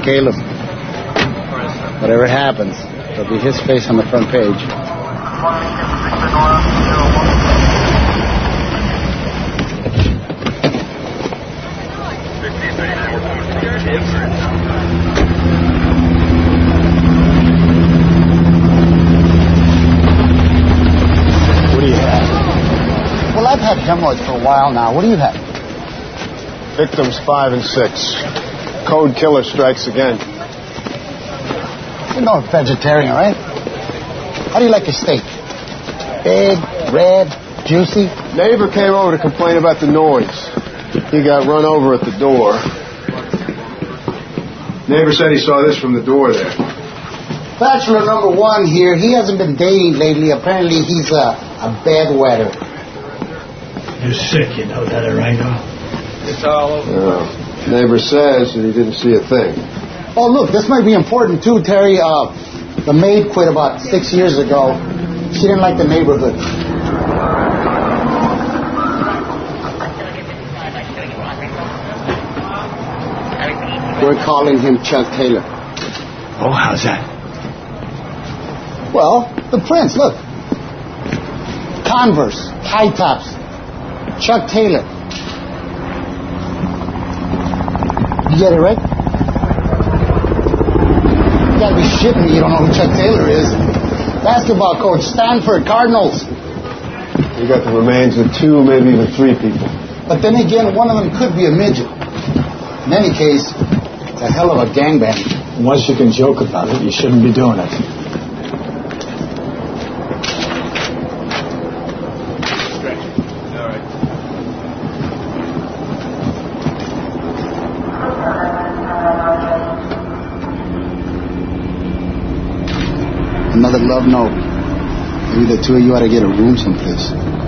Caleb. Whatever happens, there'll be his face on the front page. What do you have? Well, I've had hemorrhoids for a while now. What do you have? Victims 5 and 6. Code killer strikes again. You're no vegetarian, right? How do you like your steak? Big, red, juicy? Neighbor came over to complain about the noise. He got run over at the door. Neighbor said he saw this from the door there. Bachelor number 1 here. He hasn't been dating lately. Apparently he's a bedwetter. You're sick, you know that, Arango? It's all over. Neighbor says that he didn't see a thing. Oh, look, this might be important, too, Terry. The maid quit about 6 years ago. She didn't like the neighborhood. We're calling him Chuck Taylor. Oh, how's that? Well, the prince, look. Converse, high tops. Chuck Taylor. You get it right? You gotta be shitting me, you don't know who Chuck Taylor is. Basketball coach, Stanford Cardinals. You got the remains of 2, maybe even 3 people. But then again, one of them could be a midget. In any case, it's a hell of a gangbang. Once you can joke about it, you shouldn't be doing it. Another love note. Maybe the 2 of you ought to get a room someplace.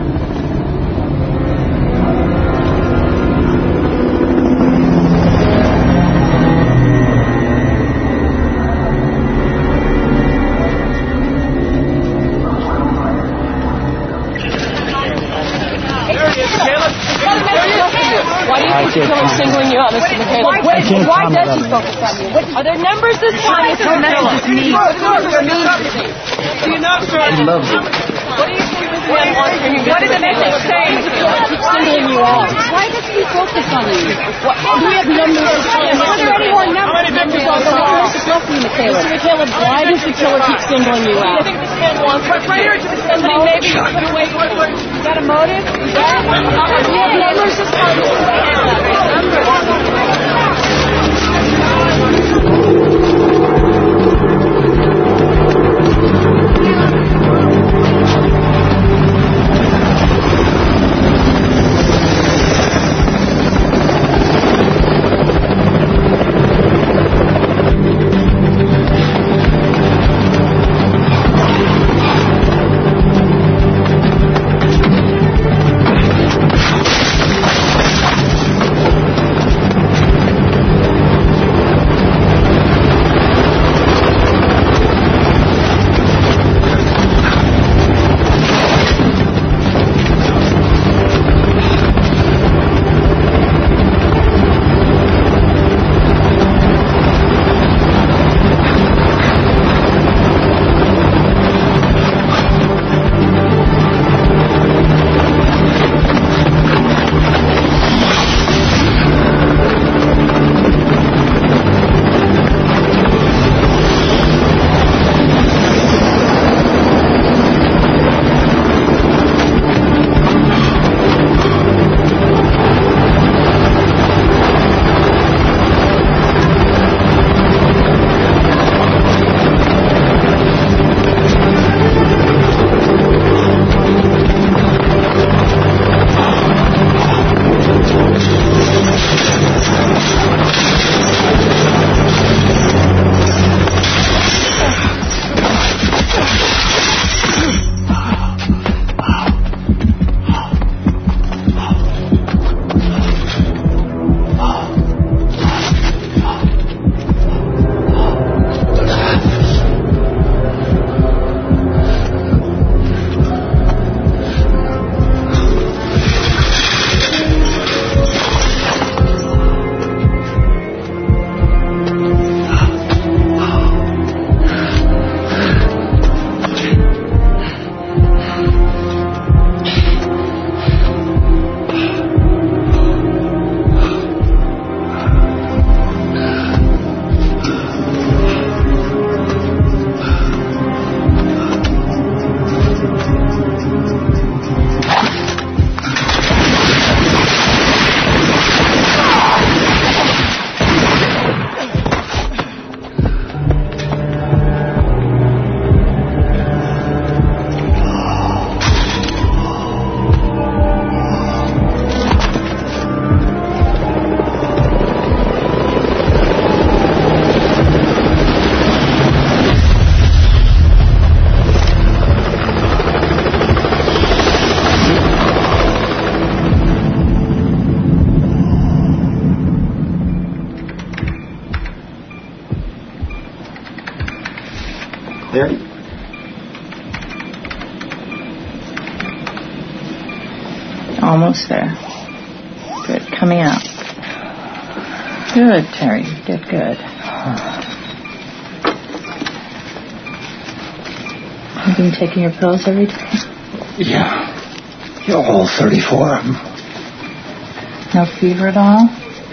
Singling you out, Mr. McHale. Why does he focus on you? Are there numbers this time? It's your message is me. Do you know, sir? He loves it. What do you think this man wants from you? What is the message saying? Keep singling you out. Why does he focus on you? Do we have numbers this time? Are there any more numbers? Mr. McHale, why does the killer keep singling you out? What do you think this man wants? Prior to somebody maybe put away. Is that a motive? Is that do we have numbers this time? Almost there. Good. Coming out. Good, Terry. You did good. You've been taking your pills every day? Yeah. All 34 of them. No fever at all?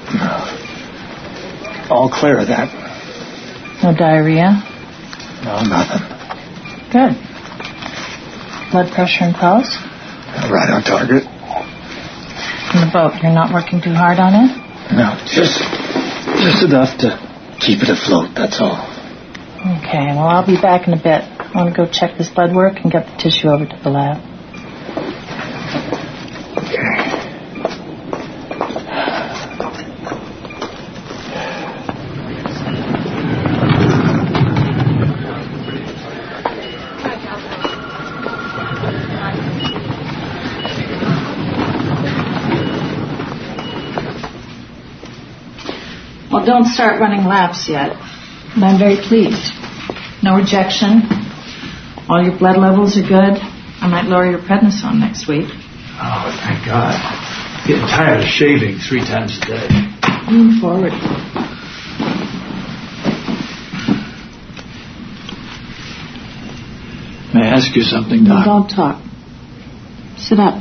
No. All clear of that. No diarrhea? No, nothing. Good. Blood pressure and pulse? Right on target. In the boat, you're not working too hard on it? No, just enough to keep it afloat, that's all. Okay, well, I'll be back in a bit. I want to go check this blood work and get the tissue over to the lab. Well, don't start running laps yet. But I'm very pleased. No rejection. All your blood levels are good. I might lower your prednisone next week. Oh, thank God. Getting tired of shaving 3 times a day. Lean forward. May I ask you something, Doc? Don't talk. Sit up.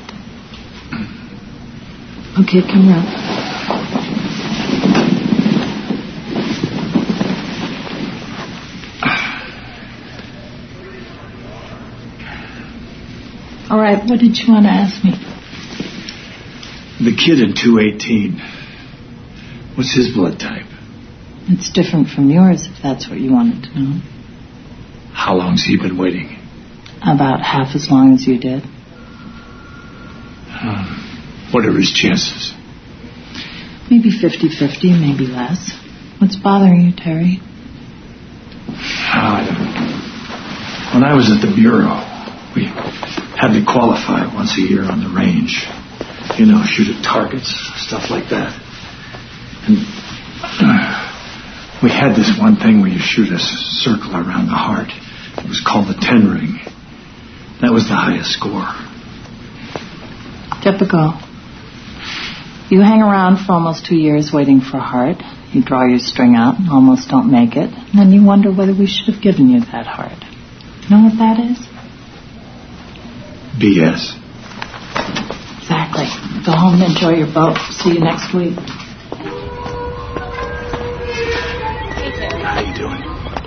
Okay, come around. All right, what did you want to ask me? The kid in 218. What's his blood type? It's different from yours, if that's what you wanted to know. How long's he been waiting? About half as long as you did. What are his chances? Maybe 50-50, maybe less. What's bothering you, Terry? When I was at the Bureau, we had to qualify once a year on the range. You know, shoot at targets, stuff like that. And we had this one thing where you shoot a circle around the heart. It was called the 10 ring. That was the highest score. Typical. You hang around for almost 2 years waiting for a heart. You draw your string out and almost don't make it. And then you wonder whether we should have given you that heart. Know what that is? BS. Exactly. Go home and enjoy your boat. See you next week. How you doing?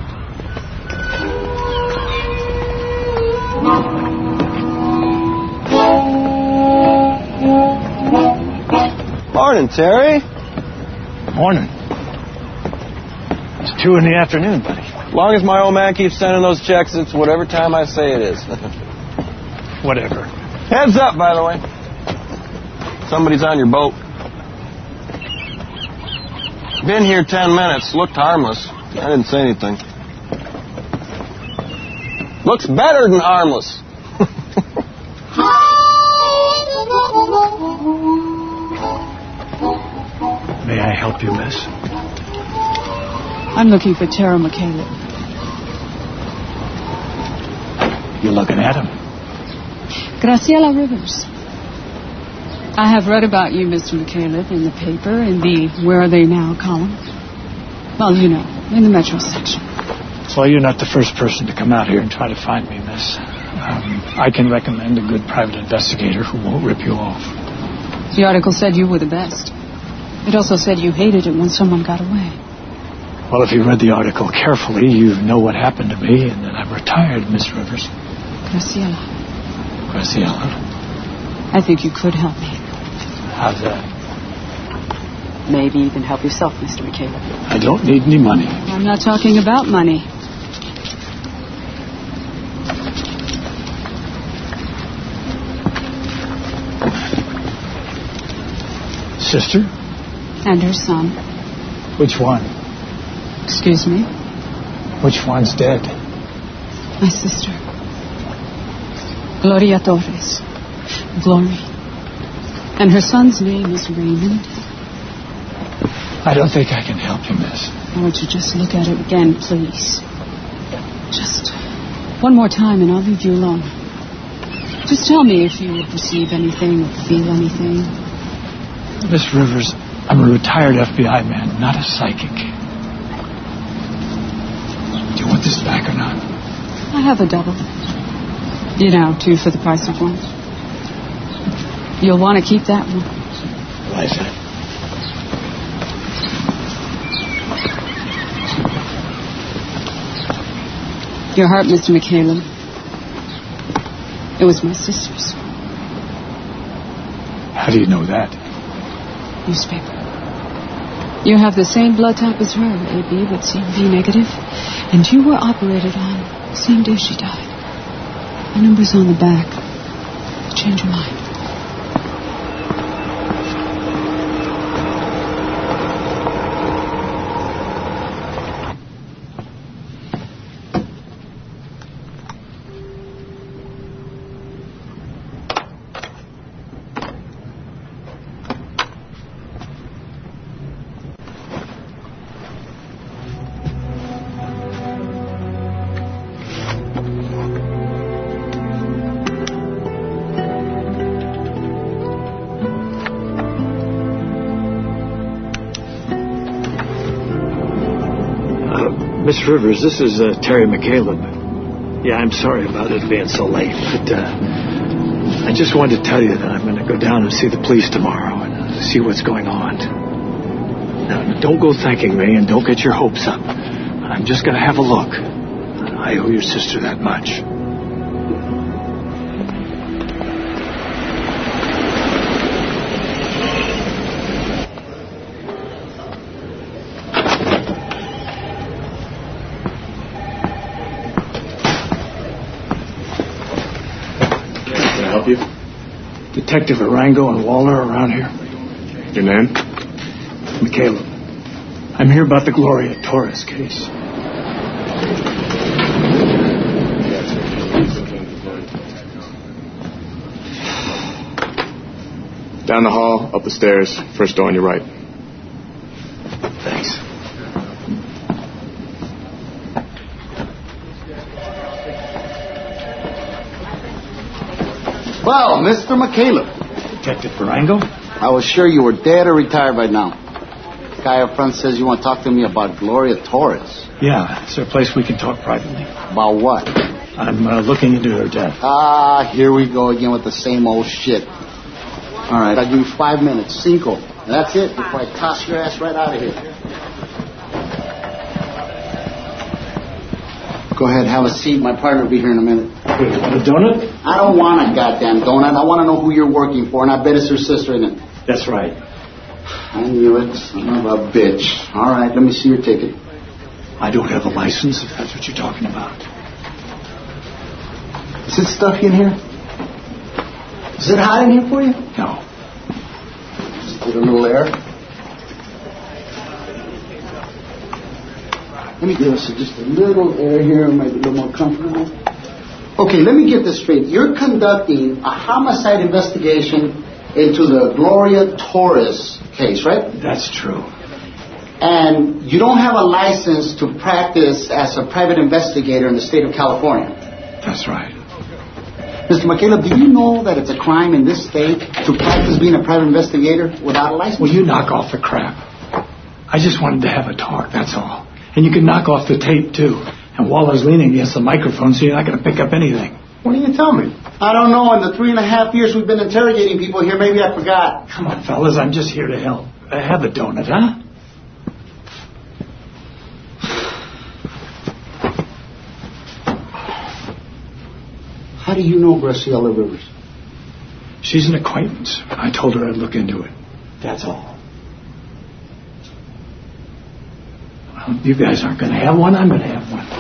Morning, Terry. Morning. It's 2 in the afternoon, buddy. As long as my old man keeps sending those checks, it's whatever time I say it is. Whatever. Heads up, by the way. Somebody's on your boat. Been here 10 minutes. Looked harmless. I didn't say anything. Looks better than harmless. May I help you, miss? I'm looking for Tara McCaleb. You looking at him? Graciela Rivers. I have read about you, Mr. McCaleb, in the paper, in the Where Are They Now column. Well, you know, in the Metro section. Well, you're not the first person to come out here and try to find me, miss. I can recommend a good private investigator who won't rip you off. The article said you were the best. It also said you hated it when someone got away. Well, if you read the article carefully, you know what happened to me and that I'm retired, Miss Rivers. Graciela. Graciela? I think you could help me. How's that? Maybe even help yourself, Mr. McCaleb. I don't need any money. I'm not talking about money. Sister? And her son. Which one? Excuse me? Which one's dead? My sister. Gloria Torres. Glory. And her son's name is Raymond. I don't think I can help you, miss. I want you to just look at it again, please. Just one more time and I'll leave you alone. Just tell me if you perceive anything or feel anything. Miss Rivers, I'm a retired FBI man, not a psychic. Do you want this back or not? I have a double. 2 for the price of 1. You'll want to keep that one. Why is that? Your heart, Mr. McCaleb. It was my sister's. How do you know that? Newspaper. You have the same blood type as her, AB, but CB negative. And you were operated on the same day she died. The number's on the back. Change your mind. Miss Rivers, this is Terry McCaleb. Yeah, I'm sorry about it being so late, but I just wanted to tell you that I'm going to go down and see the police tomorrow and see what's going on. Now, don't go thanking me and don't get your hopes up. I'm just going to have a look. I owe your sister that much. You? Detective Arango and Waller around here. Your name? McCaleb. I'm here about the Gloria Torres case. Down the hall, up the stairs, first door on your right. Thanks. Well, Mr. McCaleb. Detective Arango? I was sure you were dead or retired by now. The guy up front says you want to talk to me about Gloria Torres. Yeah, is there a place we can talk privately? About what? I'm looking into her death. Ah, here we go again with the same old shit. All right, I'll give you 5 minutes. 5. And that's it before I toss your ass right out of here. Go ahead, have a seat. My partner will be here in a minute. Hey, you want a donut? I don't want a goddamn donut. I want to know who you're working for, and I bet it's her sister, isn't it? That's right. I knew it. Son of a bitch. All right, let me see your ticket. I don't have a license, if that's what you're talking about. Is it stuffy in here? Is it hot in here for you? No. Just get a little air. Let me give us just a little air here and make it a little more comfortable. Okay, let me get this straight. You're conducting a homicide investigation into the Gloria Torres case, right? That's true. And you don't have a license to practice as a private investigator in the state of California. That's right. Mr. McCaleb, do you know that it's a crime in this state to practice being a private investigator without a license? Well, you knock off the crap. I just wanted to have a talk, that's all. And you can knock off the tape, too. And Waller's leaning against the microphone, so you're not going to pick up anything. What do you tell me? I don't know. In the 3.5 years we've been interrogating people here, maybe I forgot. Come on, fellas, I'm just here to help. Have a donut, huh? How do you know Graciela Rivers? She's an acquaintance. I told her I'd look into it. That's all. Well, you guys aren't going to have one. I'm going to have one.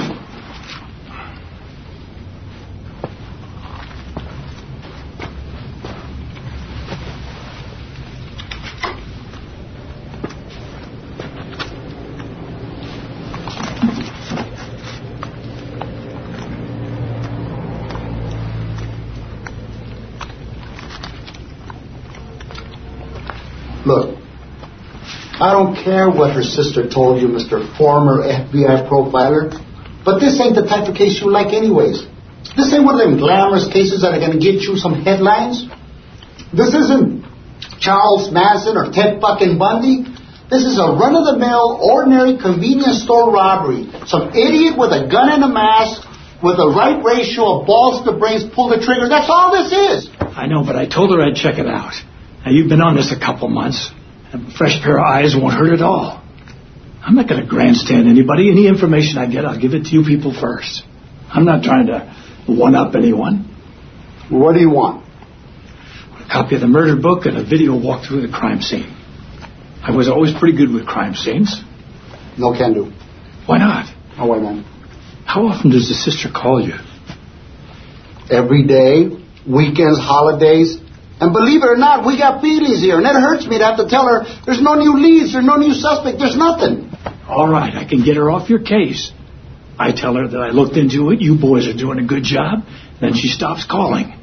Look, I don't care what her sister told you, Mr. Former FBI profiler, but this ain't the type of case you like anyways. This ain't one of them glamorous cases that are going to get you some headlines. This isn't Charles Manson or Ted fucking Bundy. This is a run-of-the-mill, ordinary convenience store robbery. Some idiot with a gun and a mask, with the right ratio of balls to brains, pull the trigger. That's all this is. I know, but I told her I'd check it out. Now, you've been on this a couple months. A fresh pair of eyes won't hurt at all. I'm not going to grandstand anybody. Any information I get, I'll give it to you people first. I'm not trying to one-up anyone. What do you want? A copy of the murder book and a video walk through the crime scene. I was always pretty good with crime scenes. No can do. Why not? Oh, wait, man. How often does the sister call you? Every day, weekends, holidays. And believe it or not, we got feelings here. And it hurts me to have to tell her there's no new leads, there's no new suspect, there's nothing. All right, I can get her off your case. I tell her that I looked into it, you boys are doing a good job, then she stops calling.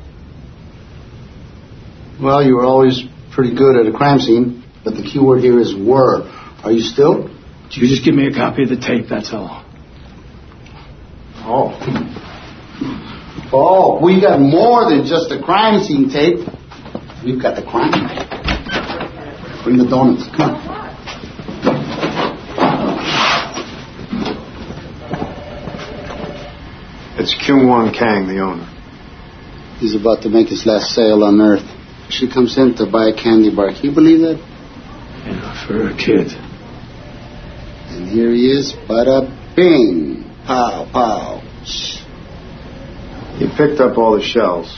Well, you were always pretty good at a crime scene. But the key word here is were. Are you still? You just give me a copy of the tape, that's all. Oh, we got more than just a crime scene tape. We've got the crime tape. Bring the donuts. Come on. It's Kyung-Won Kang, the owner. He's about to make his last sale on Earth. She comes in to buy a candy bar. Can you believe that? Yeah, for a kid. And here he is. Bada bing. Pow, pow. He picked up all the shells.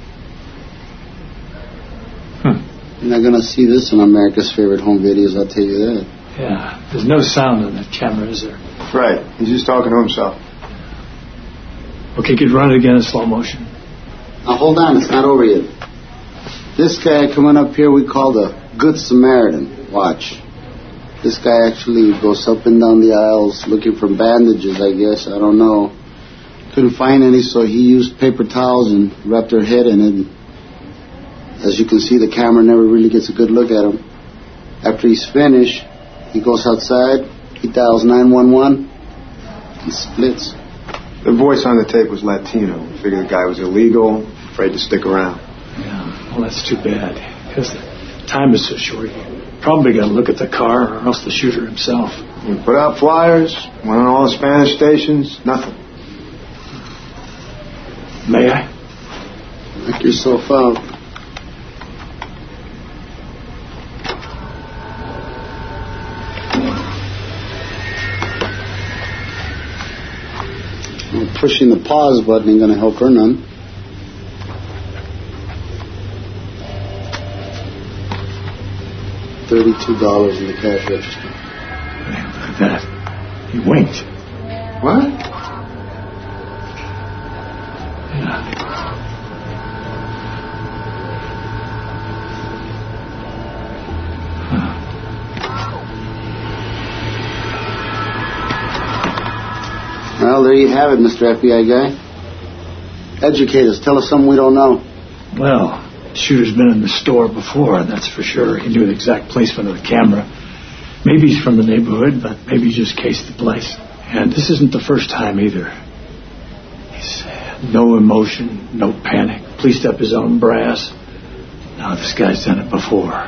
You're not going to see this in America's Favorite Home Videos, I'll tell you that. Yeah, there's no sound on that camera, is there? Right. He's just talking to himself. Okay, could run it again in slow motion. Now, hold on. It's not over yet. This guy coming up here we call the Good Samaritan. Watch. This guy actually goes up and down the aisles looking for bandages, I guess. I don't know. Couldn't find any, so he used paper towels and wrapped her head in it. As you can see, the camera never really gets a good look at him. After he's finished, he goes outside, he dials 911, and splits. The voice on the tape was Latino. We figured the guy was illegal, afraid to stick around. Yeah, well, that's too bad, because the time is so short. Probably got to look at the car, or else the shooter himself. We put out flyers, went on all the Spanish stations, nothing. May I? Knock yourself out. Well, pushing the pause button ain't going to help her none. $32 in the cash register. Man, look at that. He winked. What? Yeah. Well, there you have it, Mr. FBI guy. Educate us. Tell us something we don't know. Well, the shooter's been in the store before, that's for sure. He knew the exact placement of the camera. Maybe he's from the neighborhood, but maybe he just cased the place. And this isn't the first time either. He's no emotion, no panic. Policed up his own brass. Now this guy's done it before.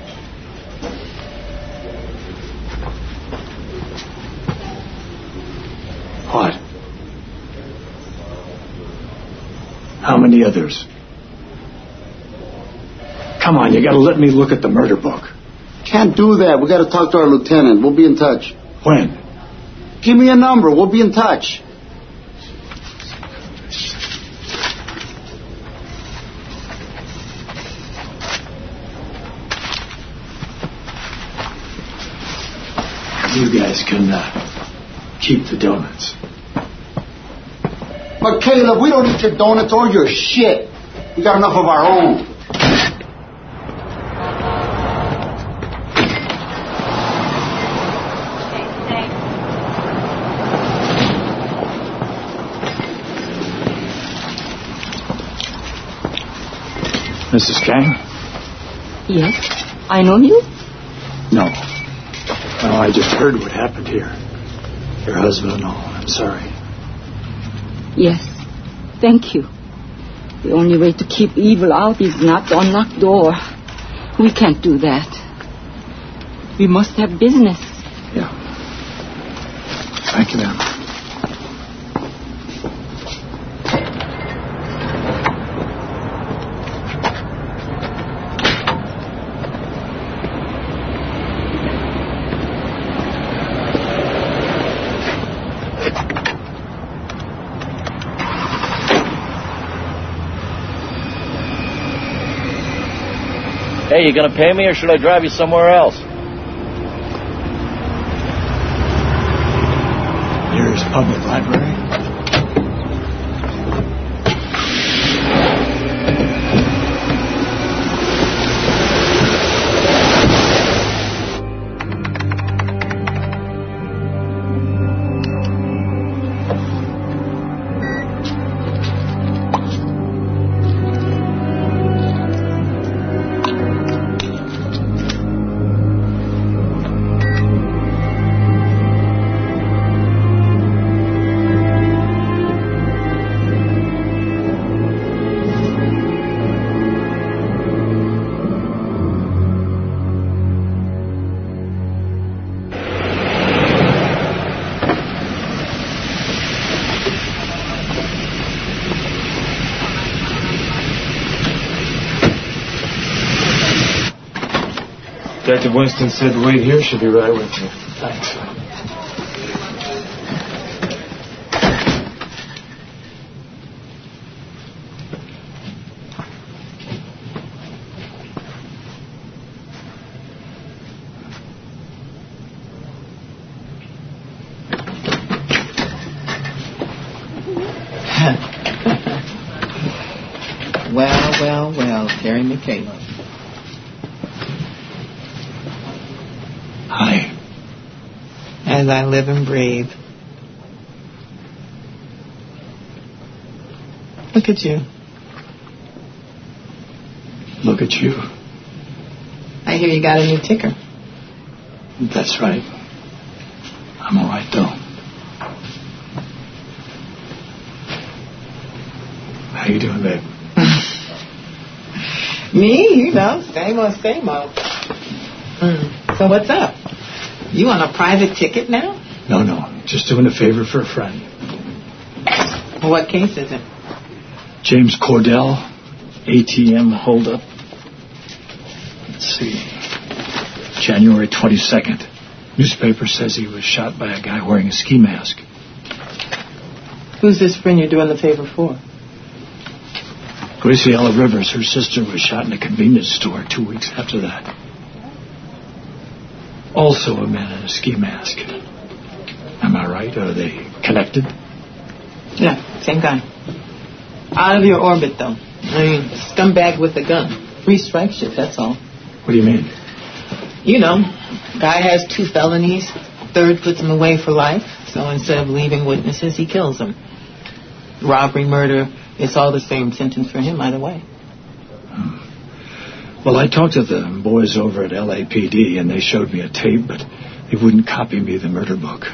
What? How many others? Come on, you gotta let me look at the murder book. Can't do that. We gotta talk to our lieutenant. We'll be in touch. When? Give me a number. We'll be in touch. You guys can keep the donuts. But Caleb, we don't eat your donuts or your shit. We got enough of our own. Mrs. Kang? Yes. I know you? No. No, I just heard what happened here. Your husband and all. I'm sorry. Yes. thank you. The only way to keep evil out is not to unlock the door. We can't do that. We must have business. Yeah. Thank you, ma'am. Hey, you gonna pay me or should I drive you somewhere else? Here's public library. Detective Winston said wait here. Should be right with you. Thanks. Well, Terry McCaleb. Hi. As I live and breathe. Look at you. Look at you. I hear you got a new ticker. That's right. I'm all right, though. How you doing, babe? Me? Same old, same old. So what's up? You on a private ticket now? No. Just doing a favor for a friend. What case is it? James Cordell, ATM holdup. Let's see. January 22nd. Newspaper says he was shot by a guy wearing a ski mask. Who's this friend you're doing the favor for? Graciela Rivers, her sister, was shot in a convenience store 2 weeks after that. Also a man in a ski mask. Am I right? Are they connected? Yeah, same guy. Out of your orbit, though. I mean, scumbag with a gun. 3 strike shit, that's all. What do you mean? Guy has 2 felonies. Third puts him away for life. So instead of leaving witnesses, he kills them. Robbery, murder, it's all the same sentence for him either way. Well, I talked to the boys over at LAPD, and they showed me a tape, but they wouldn't copy me the murder book.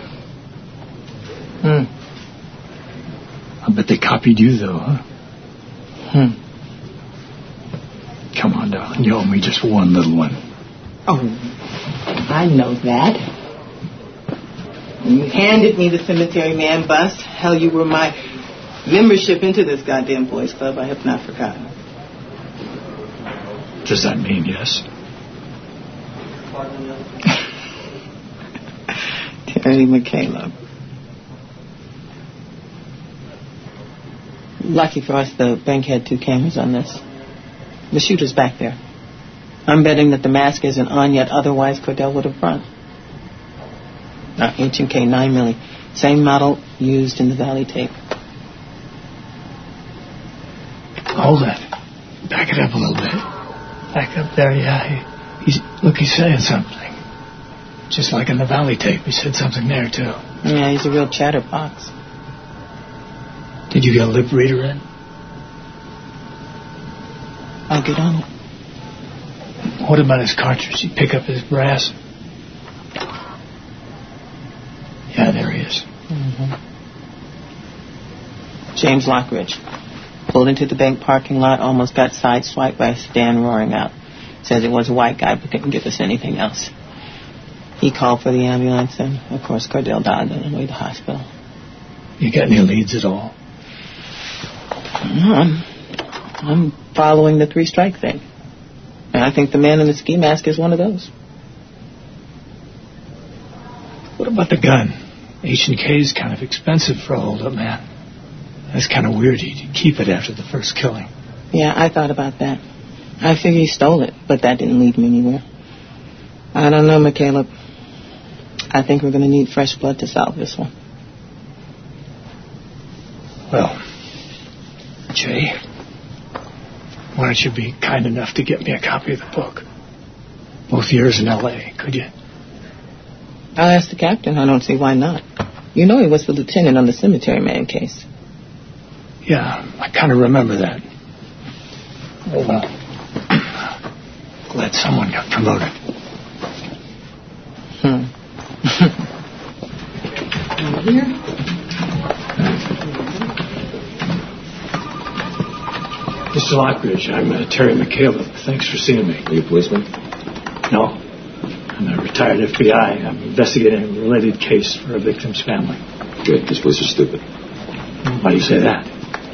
I bet they copied you, though, huh? Come on, darling. You owe me just one little one. Oh, I know that. When you handed me the cemetery man bust, hell, you were my membership into this goddamn boys club. I have not forgotten. Does that mean yes? Terry McCaleb. Lucky for us, the bank had 2 cameras on this. The shooter's back there. I'm betting that the mask isn't on yet, otherwise Cordell would have run. H&K 9mm. Same model used in the Valley tape. Hold that. Back it up a little bit. Back up there, yeah. He's saying something. Just like in the Valley tape, he said something there, too. Yeah, he's a real chatterbox. Did you get a lip reader in? I'll get on it. What about his cartridge? Did he pick up his brass? Yeah, there he is. James Lockridge. Pulled into the bank parking lot, almost got sideswiped by Stan roaring out. Says it was a white guy, but couldn't give us anything else. He called for the ambulance, and, of course, Cordell died on the way to the hospital. You got any leads at all? No, I'm following the three-strike thing. And I think the man in the ski mask is one of those. What about the gun? H&K is kind of expensive for a hold-up man. That's kind of weird he'd keep it after the first killing. Yeah, I thought about that. I figured he stole it, but that didn't lead me anywhere. I don't know, McCaleb. I think we're going to need fresh blood to solve this one. Well, Jay, why don't you be kind enough to get me a copy of the book? Both years in L.A., could you? I'll ask the captain. I don't see why not. You know he was the lieutenant on the cemetery man case. Yeah, I kind of remember that. Oh, well. Glad someone got promoted. Over here? Mr. Lockridge, I'm Terry McCaleb. Thanks for seeing me. Are you a policeman? No. I'm a retired FBI. I'm investigating a related case for a victim's family. Good, because police are stupid. Why do you say that?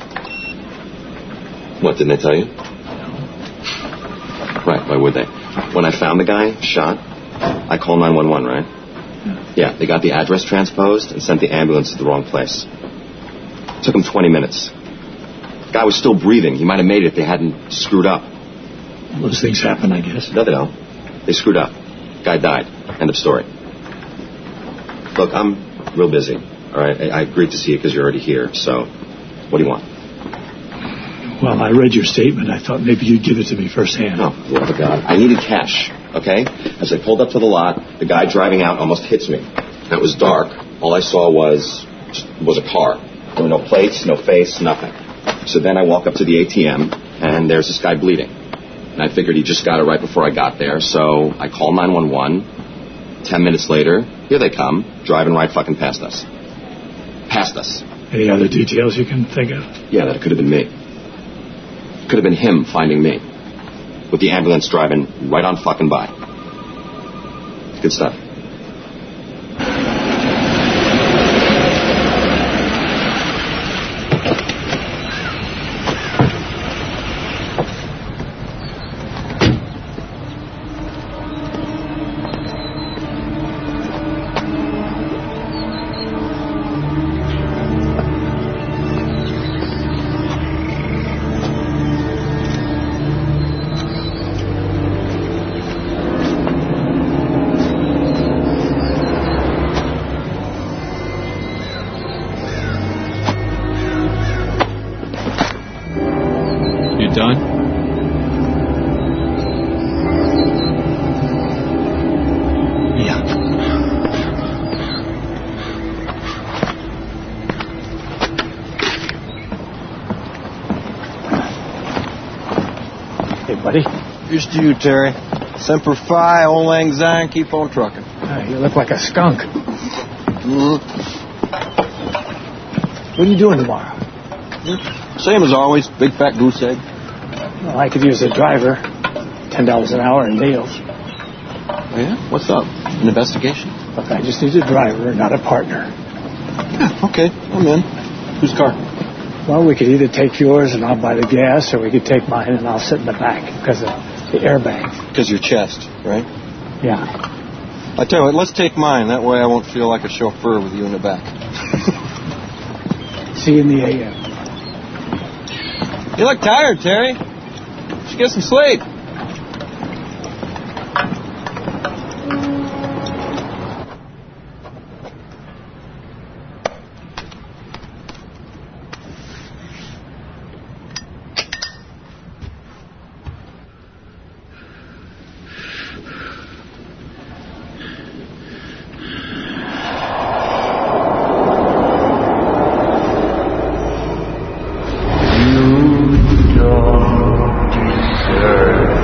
What, didn't I tell you? No. Right, why would they? When I found the guy shot, I called 911, right? Yeah, they got the address transposed and sent the ambulance to the wrong place. It took them 20 minutes. The guy was still breathing. He might have made it if they hadn't screwed up. Those things happen, I guess. No, they don't. They screwed up. Guy died. End of story. Look, I'm real busy, all right? I agreed to see you because you're already here, so what do you want? Well, I read your statement. I thought maybe you'd give it to me firsthand. Oh, love of God. I needed cash, okay? As I pulled up to the lot, the guy driving out almost hits me. It was dark. All I saw was a car. There were no plates, no face, nothing. So then I walk up to the ATM, and there's this guy bleeding. And I figured he just got it right before I got there, so I call 911. 10 minutes later, here they come, driving right fucking past us. Past us. Any other details you can think of? Yeah, that it could have been me. Could have been him finding me. With the ambulance driving right on fucking by. Good stuff. Done? Yeah. Hey, buddy. Here's to you, Terry. Semper Fi, Auld Lang Syne, keep on trucking. You look like a skunk. Mm-hmm. What are you doing tomorrow? Same as always, big fat goose egg. Well, I could use a driver. $10 an hour in deals. Oh, yeah? What's up? An investigation? Look, I just need a driver, not a partner. Yeah, okay, I'm in. Whose car? Well, we could either take yours and I'll buy the gas, or we could take mine and I'll sit in the back because of the airbag. Because your chest, right? Yeah. I tell you what, let's take mine. That way I won't feel like a chauffeur with you in the back. See you in the AM. You look tired, Terry. Should get some sleep. You don't deserve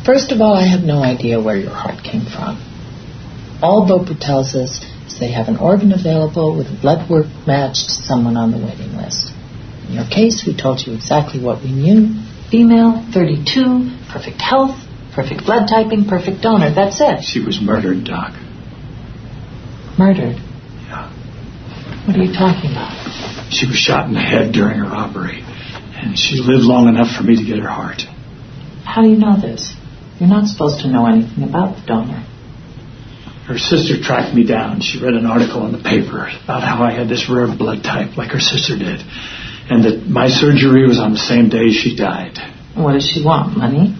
First of all, I have no idea where your heart came from. All Bopa tells us is they have an organ available with blood work matched to someone on the waiting list. In your case, we told you exactly what we knew. Female, 32, perfect health, perfect blood typing, perfect donor. That's it. She was murdered, Doc. Murdered? Yeah. What are you talking about? She was shot in the head during her robbery, and she lived long enough for me to get her heart. How do you know this? You're not supposed to know anything about the donor. Her sister tracked me down. She read an article in the paper about how I had this rare blood type like her sister did, and that my surgery was on the same day she died. What does she want, money?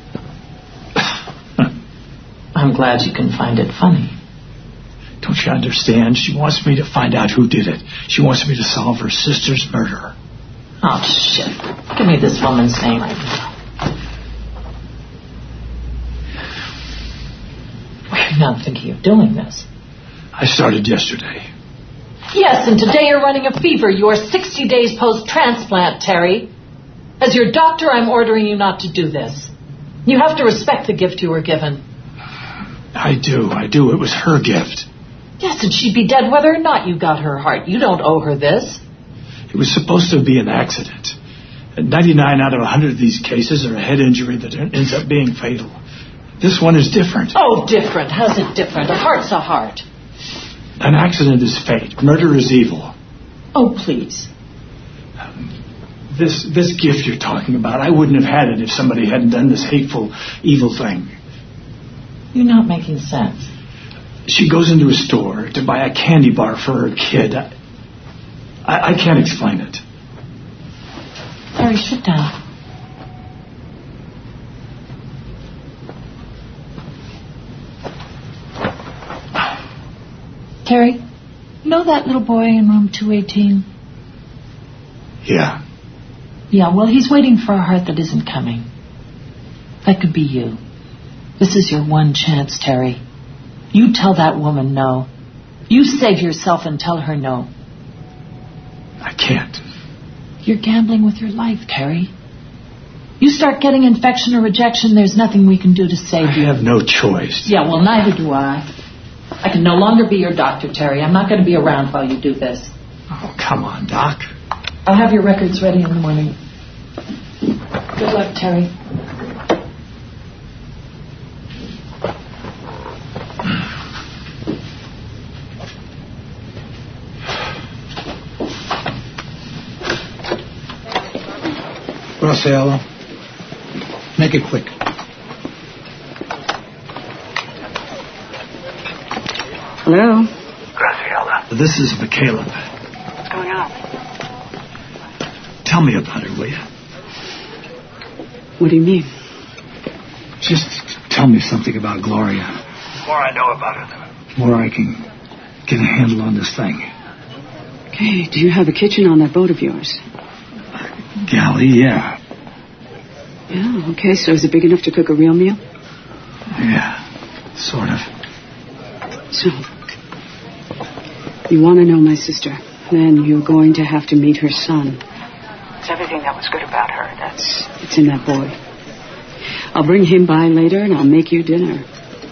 I'm glad you can find it funny. Don't you understand? She wants me to find out who did it. She wants me to solve her sister's murder. Oh, shit. Give me this woman's name right now. You're not thinking of doing this. I started yesterday. Yes, and today you're running a fever. You are 60 days post-transplant, Terry. As your doctor, I'm ordering you not to do this. You have to respect the gift you were given. I do. It was her gift. Yes, and she'd be dead whether or not you got her heart. You don't owe her this. It was supposed to be an accident. 99 out of 100 of these cases are a head injury that ends up being fatal. This one is different. Oh, different. How's it different? A heart's a heart. An accident is fate. Murder is evil. Oh, please. This gift you're talking about, I wouldn't have had it if somebody hadn't done this hateful, evil thing. You're not making sense. She goes into a store to buy a candy bar for her kid. I can't explain it. Terry, sit down. Terry, you know that little boy in room 218? Yeah. Yeah, well, he's waiting for a heart that isn't coming. That could be you. This is your one chance, Terry. You tell that woman no. You save yourself and tell her no. I can't. You're gambling with your life, Terry. You start getting infection or rejection, there's nothing we can do to save you. I have no choice. Yeah, well, neither do I. I can no longer be your doctor, Terry. I'm not going to be around while you do this. Oh, come on, Doc. I'll have your records ready in the morning. Good luck, Terry. Graciela, make it quick. Hello? Graciela. This is McCaleb. What's going on? Tell me about her, will you? What do you mean? Just tell me something about Gloria. The more I know about her, the more I can get a handle on this thing. Okay, do you have a kitchen on that boat of yours? Galley, yeah. Yeah, okay, so is it big enough to cook a real meal? Yeah, sort of. So, you want to know my sister, then you're going to have to meet her son. It's everything that was good about her. It's in that boy. I'll bring him by later and I'll make you dinner.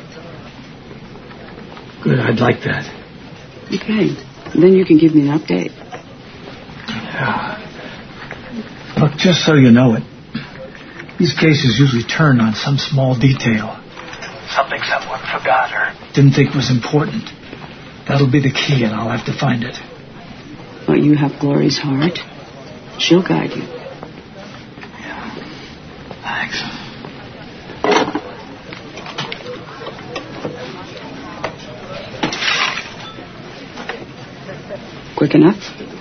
Good, I'd like that. Okay, then you can give me an update. Yeah. Look, just so you know it, these cases usually turn on some small detail. Something someone forgot or didn't think was important. That'll be the key, and I'll have to find it. Well, you have Glory's heart. She'll guide you. Yeah. Thanks. Quick enough?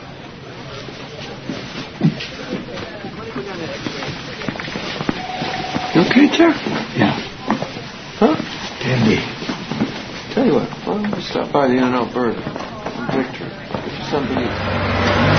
Okay, careful. Yeah. Huh? Dandy. Tell you what, why don't we stop by the In-N-Out Burger and Victor? Get you something to eat.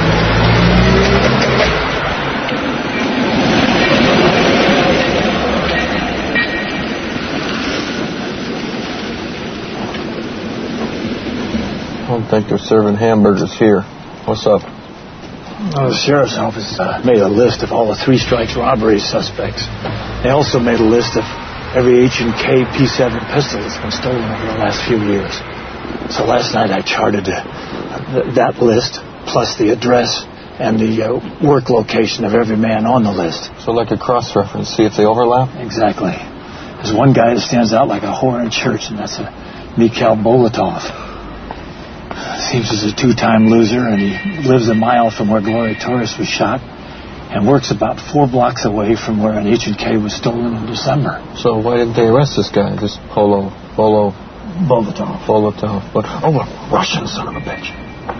I don't think they're serving hamburgers here. What's up? Well, the sheriff's office made a list of all the three strikes robbery suspects. They also made a list of every H&K P7 pistol that's been stolen over the last few years. So last night I charted that list, plus the address and the work location of every man on the list. So like a cross-reference, see if they overlap? Exactly. There's one guy that stands out like a whore in church, and that's Mikhail Bolotov. Seems he's a two-time loser, and he lives a mile from where Gloria Torres was shot, and works about 4 blocks away from where an H&K was stolen in December. So why didn't they arrest this guy, this Bolotov? But, a Russian son of a bitch.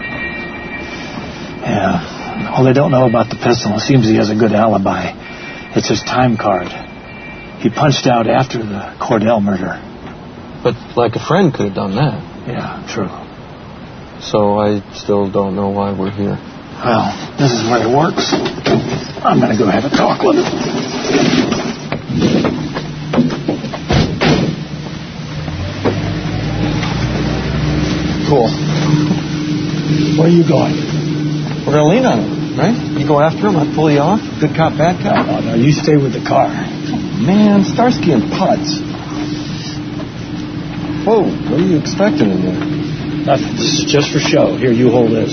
Yeah. All they don't know about the pistol, it seems he has a good alibi. It's his time card. He punched out after the Cordell murder. But like a friend could have done that. Yeah, true. So I still don't know why we're here. Well, this is where it works. I'm going to go have a talk with him. Cool. Where are you going? We're going to lean on him, right? You go after him, I pull you off. Good cop, bad cop. No, you stay with the car. Man, Starsky and Putz. Whoa, what are you expecting in there? Nothing. This is just for show. Here, you hold this.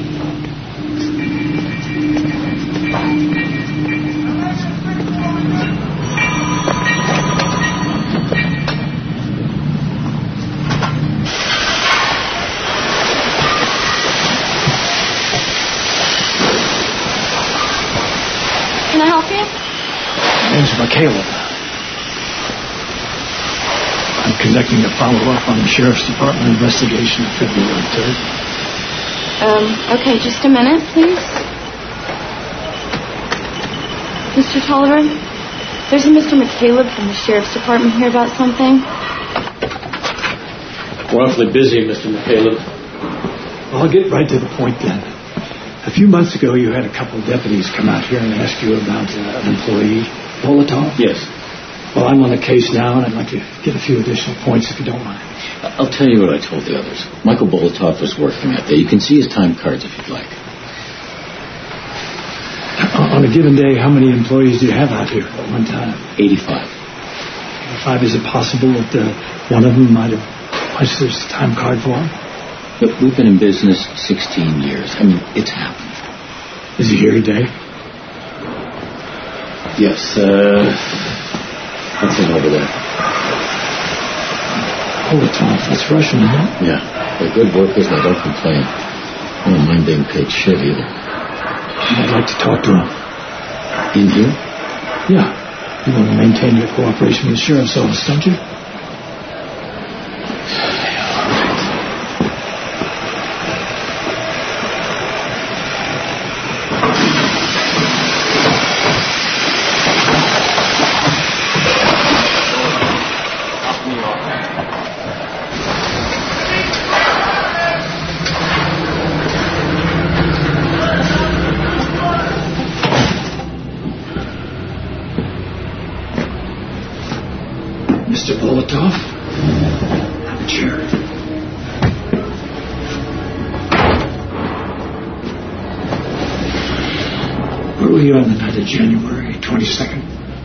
Can I help you? My name's McCaleb. I'm conducting a follow-up on the Sheriff's Department investigation of February 3rd. Okay, just a minute, please. Mr. Tolliver, there's a Mr. McCaleb from the Sheriff's Department here about something. We're awfully busy, Mr. McCaleb. Well, I'll get right to the point then. A few months ago, you had a couple of deputies come out here and ask you about an employee, Bolotov? Yes. Well, I'm on the case now, and I'd like to get a few additional points, if you don't mind. I'll tell you what I told the others. Michael Bolotov was working out there. You can see his time cards if you'd like. On a given day, how many employees do you have out here at one time? 85. 85. Is it possible that one of them might have punched this time card for him? Look, we've been in business 16 years. I mean, it's happened. Is he here today? Yes, that's him over there. Bolotov, that's Russian, isn't it? Yeah, they're good workers and they don't complain. I don't mind being paid shit either. I'd like to talk to him. In here? Yeah. You want to maintain your cooperation with the Sheriff's Office, don't you? Mr. Bolotov, have a chair. Where were you on the night of January 22nd?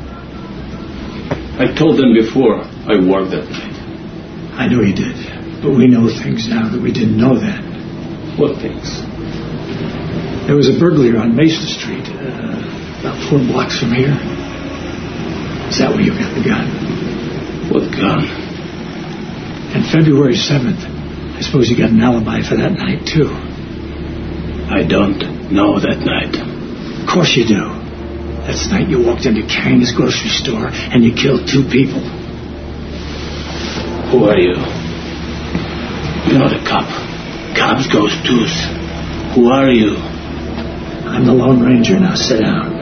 I told them before I worked that night. I know you did, but we know things now that we didn't know then. What things? There was a burglary on Mason Street, about 4 blocks from here. Is that where you got the gun? What gun? And February 7th, I suppose you got an alibi for that night, too. I don't know that night. Of course you do. That's the night you walked into Kang's grocery store and you killed 2 people. Who are you? You're not a cop. Cops goes twos. Who are you? I'm the Lone Ranger. Now sit down.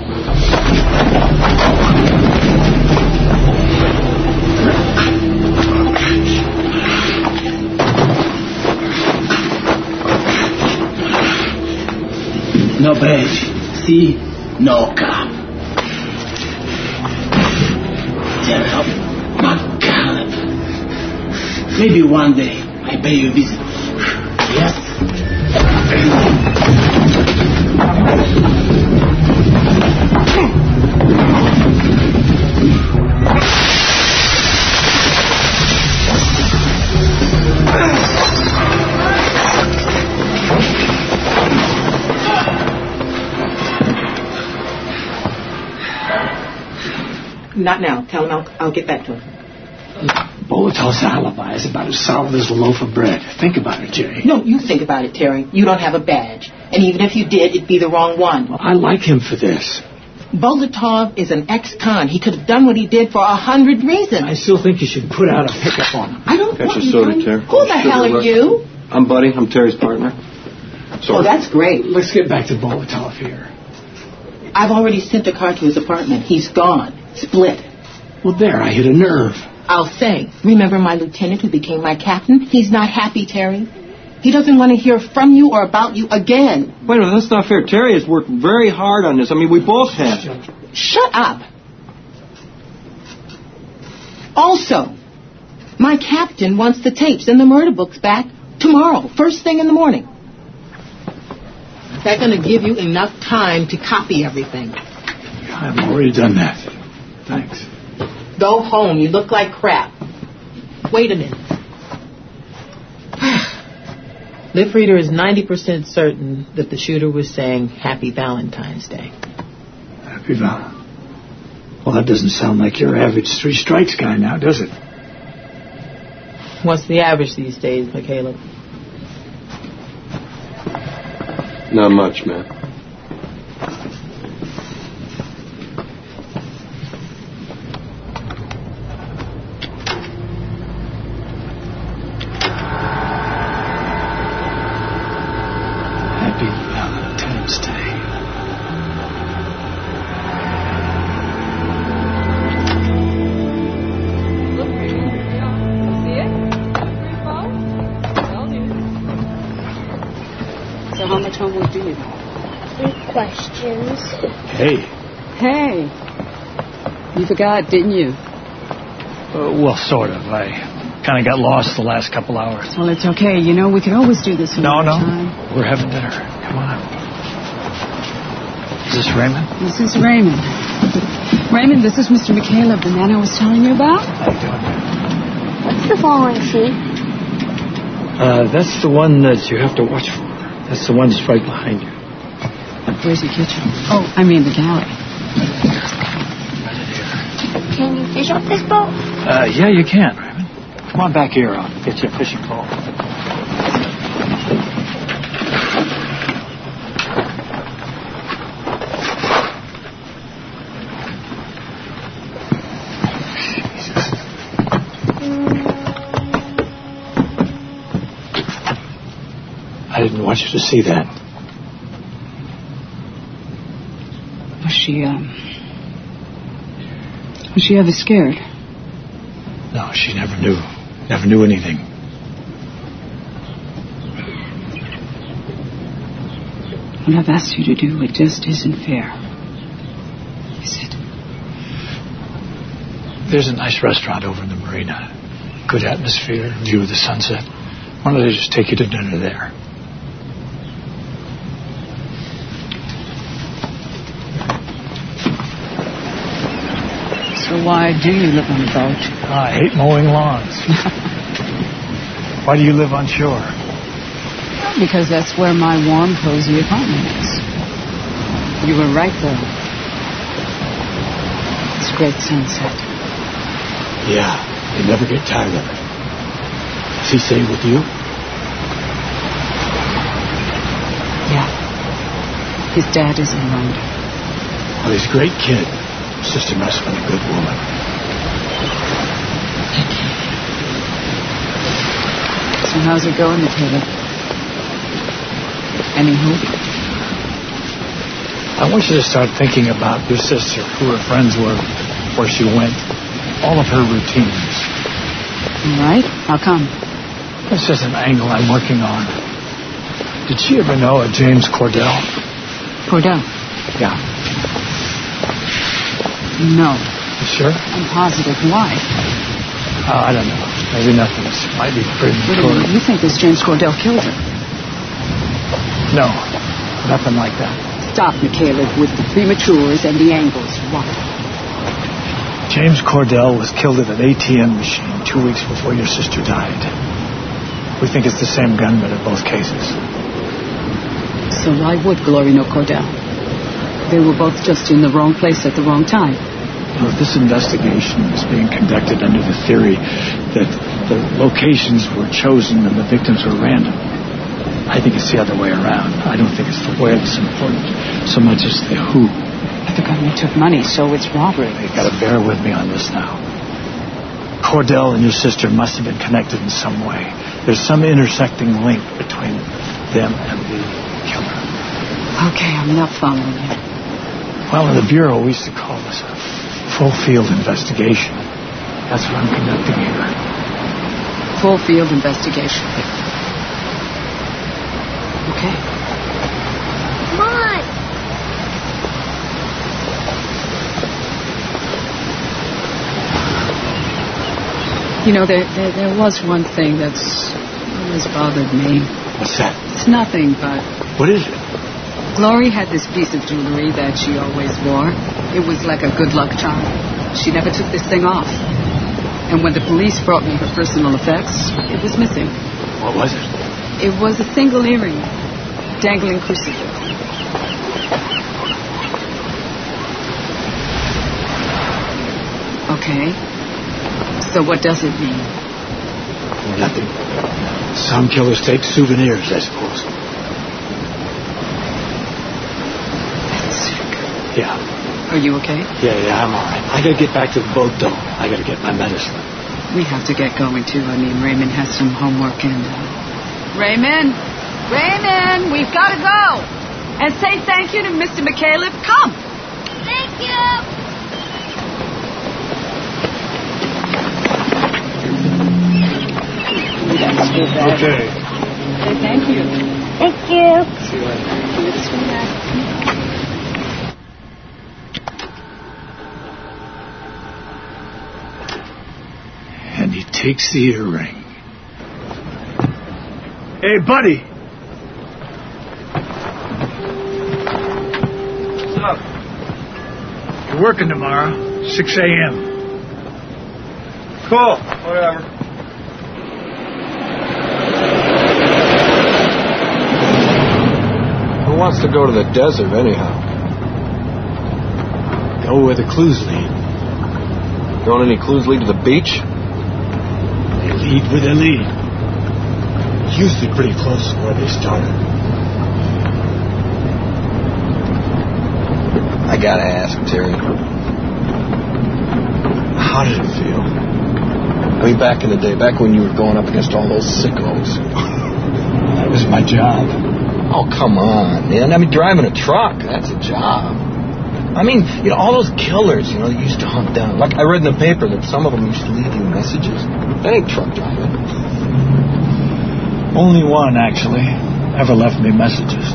No badge. See? No cop. General McCaleb. Maybe one day I pay you a visit. Yes? Not now. Tell him I'll get back to him. Bolotov's alibi is about as solid as a loaf of bread. Think about it, Jerry. No, you think about it, Terry. You don't have a badge. And even if you did, it'd be the wrong one. Well, I like him for this. Bolotov is an ex-con. He could have done what he did for 100 reasons. I still think you should put out a pickup on him. I don't Got want your soda, you. Terry. Who the hell are you? I'm Buddy. I'm Terry's partner. Oh, that's great. Let's get back to Bolotov here. I've already sent a car to his apartment. He's gone. Split. Well, there, I hit a nerve. I'll say. Remember my lieutenant who became my captain? He's not happy, Terry. He doesn't want to hear from you or about you again. Wait a minute, that's not fair. Terry has worked very hard on this. I mean, we both have. Shut up. Also, my captain wants the tapes and the murder books back tomorrow, first thing in the morning. That's going to give you enough time to copy everything. I've already done that. Thanks. Go home. You look like crap. Wait a minute. Liv Reader is 90% certain that the shooter was saying Happy Valentine's Day. Happy Val. Well, that doesn't sound like your average three strikes guy now, does it? What's the average these days, McCaleb? Not much, man. Happy Valentine's Day. So how much homework do you have? 3 questions. Hey. Hey. You forgot, didn't you? Well, sort of. I kind of got lost the last couple hours. Well, it's okay. You know, we could always do this another time. We're having dinner. Come on. Is this Raymond? This is Raymond. Raymond, this is Mr. McCaleb, the man I was telling you about. How you doing? What's the following sheet? That's the one that you have to watch for. That's the one that's right behind you. Where's the kitchen? Oh, I mean the galley. Can you fish off this boat? Yeah, you can, Raymond. Come on back here. I'll get you a fishing pole. I didn't want you to see that. Was she ever scared? No, she never knew. Never knew anything. What I've asked you to do, it just isn't fair. Is it? There's a nice restaurant over in the marina. Good atmosphere, view of the sunset. Why don't they just take you to dinner there? So why do you live on a boat? I hate mowing lawns. Why do you live on shore? Because that's where my warm, cozy apartment is. You were right, though. It's a great sunset. Yeah, you never get tired of it. Does he stay with you? Yeah. His dad is in London. Well, he's a great kid. Sister must have been a good woman. So how's it going, McCaleb? Any hope? I want you to start thinking about your sister, who her friends were, where she went, all of her routines. All right. How come? This is an angle I'm working on. Did she ever know a James Cordell? Cordell? Yeah. No. You sure? I'm positive. Why? I don't know. Maybe nothing. This might be premature. You think this James Cordell killed her? No. Nothing like that. Stop, McCaleb, with the prematures and the angles. What? James Cordell was killed at an ATM machine 2 weeks before your sister died. We think it's the same gunman in both cases. So why would Glory know Cordell? They were both just in the wrong place at the wrong time. This investigation is being conducted under the theory that the locations were chosen and the victims were random. I think it's the other way around. I don't think it's the where that's important so much as the who. But the government took money, so it's robbery. You've got to bear with me on this now. Cordell and your sister must have been connected in some way. There's some intersecting link between them and the killer. Okay, I'm not following you. Well, in the Bureau, we used to call this a full field investigation. That's what I'm conducting here. Full field investigation. Okay. Come on. You know, there was one thing that's always bothered me. What's that? It's nothing, but... What is it? Glory had this piece of jewelry that she always wore. It was like a good luck charm. She never took this thing off. And when the police brought me her personal effects, it was missing. What was it? It was a single earring, dangling crucifix. Okay. So what does it mean? Nothing. Some killers take souvenirs, I suppose. Yeah. Are you okay? Yeah, I'm all right. I gotta get back to the boat, though. I gotta get my medicine. We have to get going, too. I mean, Raymond has some homework and... Raymond! Raymond! We've got to go! And say thank you to Mr. McCaleb. Come! Thank you! Okay. Say thank you. Thank you. See you later. And he takes the earring. Hey, buddy. What's up? You're working tomorrow, 6 a.m. Cool. Whatever. Who wants to go to the desert anyhow? Go where the clues lead. Don't any clues lead to the beach? They lead where they lead. Usually pretty close to where they started. I gotta ask, Terry. How did it feel? I mean, back in the day, back when you were going up against all those sickos. That was my job. Oh, come on, man. I mean, driving a truck, that's a job. I mean, all those killers, that you used to hunt down. Like, I read in the paper that some of them used to leave you messages. That ain't truck driving. Only one, actually, ever left me messages.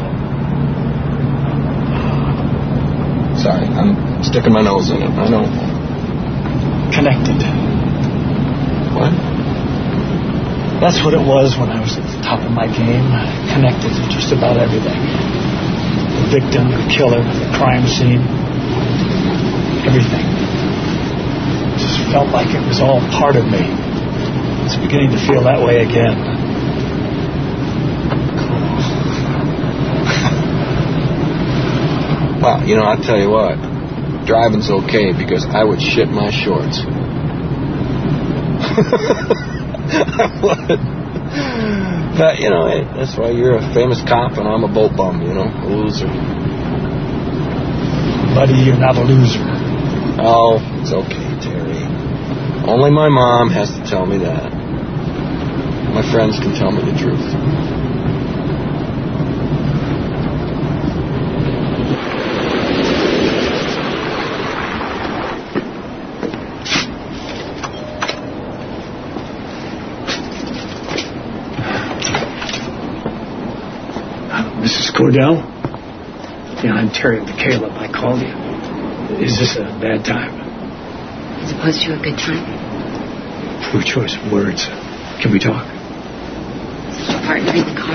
Sorry, I'm sticking my nose in it. I know. Connected. What? That's what it was when I was at the top of my game. Connected to just about everything. The victim, the killer, the crime scene. Everything. It just felt like it was all part of me. It's beginning to feel that way again. Well, I'll tell you what. Driving's okay because I would shit my shorts. I would. But, that's why you're a famous cop and I'm a boat bum, a loser. Buddy, you're not a loser. Oh, it's okay, Terry. Only my mom has to tell me that. My friends can tell me the truth. Mrs. Cordell? Yeah, I'm Terry McCaleb. I called you. Is this a bad time? As opposed to a good time? Poor choice of words. Can we talk? Is your partner in the car?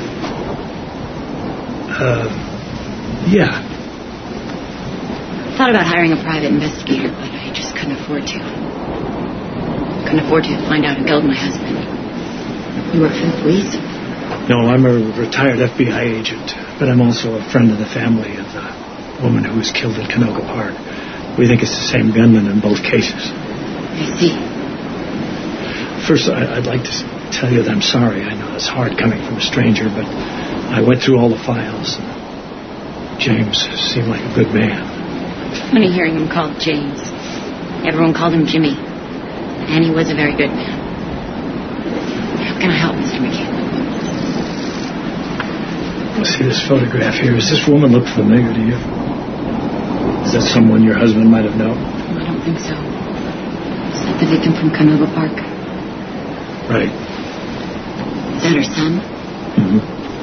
Yeah. Thought about hiring a private investigator, but I just couldn't afford to. Couldn't afford to find out who killed my husband. You work for the police? No, I'm a retired FBI agent, but I'm also a friend of the family of the woman who was killed at Canoga Park. We think it's the same gunman in both cases. I see. First, I'd like to tell you that I'm sorry. I know it's hard coming from a stranger, but I went through all the files. James seemed like a good man. Funny hearing him called James. Everyone called him Jimmy. And he was a very good man. How can I help, Mr. McCabe? See this photograph here. Does this woman look familiar to you? Is that someone your husband might have known? I don't think so. Is that the victim from Canova Park? Right. Is that her son? Mm-hmm.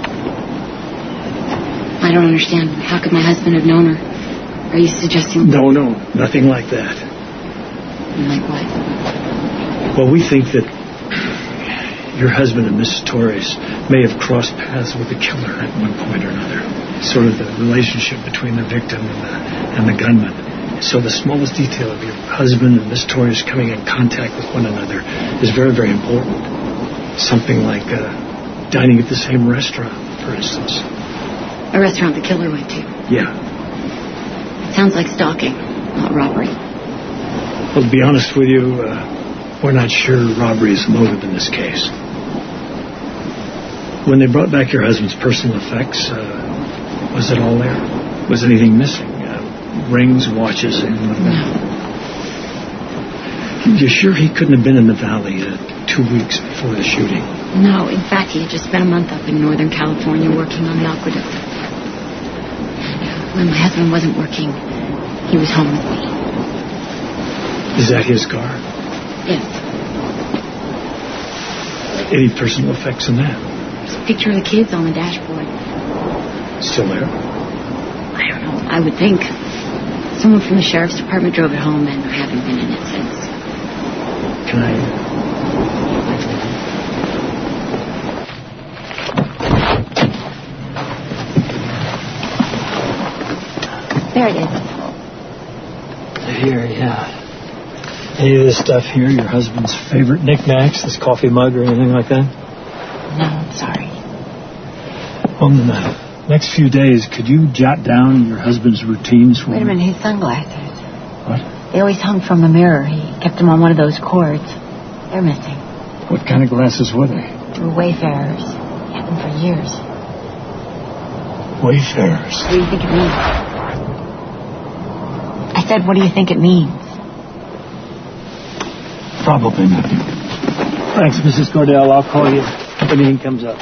I don't understand. How could my husband have known her? Are you suggesting... No, nothing like that. Like what? Well, we think that your husband and Mrs. Torres may have crossed paths with the killer at one point or another. Sort of the relationship between the victim and the gunman. So the smallest detail of your husband and Miss Torres coming in contact with one another is very, very important. Something like dining at the same restaurant, for instance. A restaurant the killer went to? Yeah. It sounds like stalking, not robbery. Well, to be honest with you, we're not sure robbery is the motive in this case. When they brought back your husband's personal effects, was it all there? Was anything missing? Rings, watches, anything like that? No. You're sure he couldn't have been in the valley 2 weeks before the shooting? No, in fact, he had just spent a month up in Northern California working on the aqueduct. And when my husband wasn't working, he was home with me. Is that his car? Yes. Any personal effects in that? There's a picture of the kids on the dashboard. Still there? I don't know. I would think. Someone from the sheriff's department drove it home, and I haven't been in it since. Can I... There it is. Here, yeah. Any of this stuff here, your husband's favorite knickknacks, this coffee mug or anything like that? No, I'm sorry. Well, in the next few days, could you jot down your husband's routines for me? Wait a minute, his sunglasses. What? They always hung from the mirror. He kept them on one of those cords. They're missing. What kind of glasses were they? They were Wayfarers. He had them for years. Wayfarers? What do you think it means? I said, what do you think it means? Probably nothing. Thanks, Mrs. Cordell. I'll call you if anything comes up.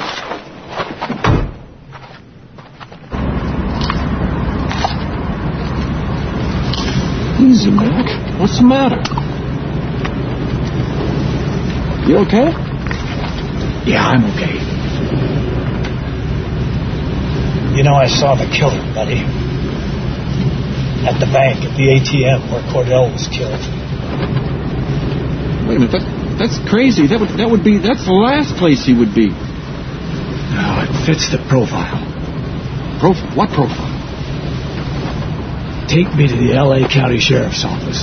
Easy, Mac. What's the matter? You okay? Yeah, I'm okay. You know, I saw the killer, buddy. At the bank, at the ATM where Cordell was killed. Wait a minute, that's crazy. That's the last place he would be. No, it fits the profile. What profile? Take me to the L.A. County Sheriff's Office.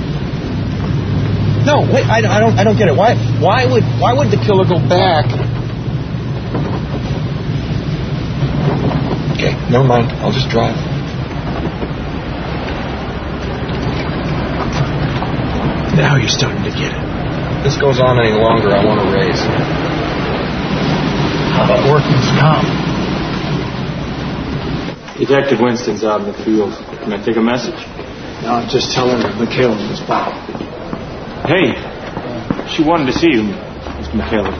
No, wait, I don't get it. Why would the killer go back? Okay, never mind. I'll just drive. Now you're starting to get it. If this goes on any longer, I want a raise. How about workman's comp? Detective Winston's out in the field. Can I take a message? No, just tell her McCaleb was by. Hey, she wanted to see you, Mr. McCaleb.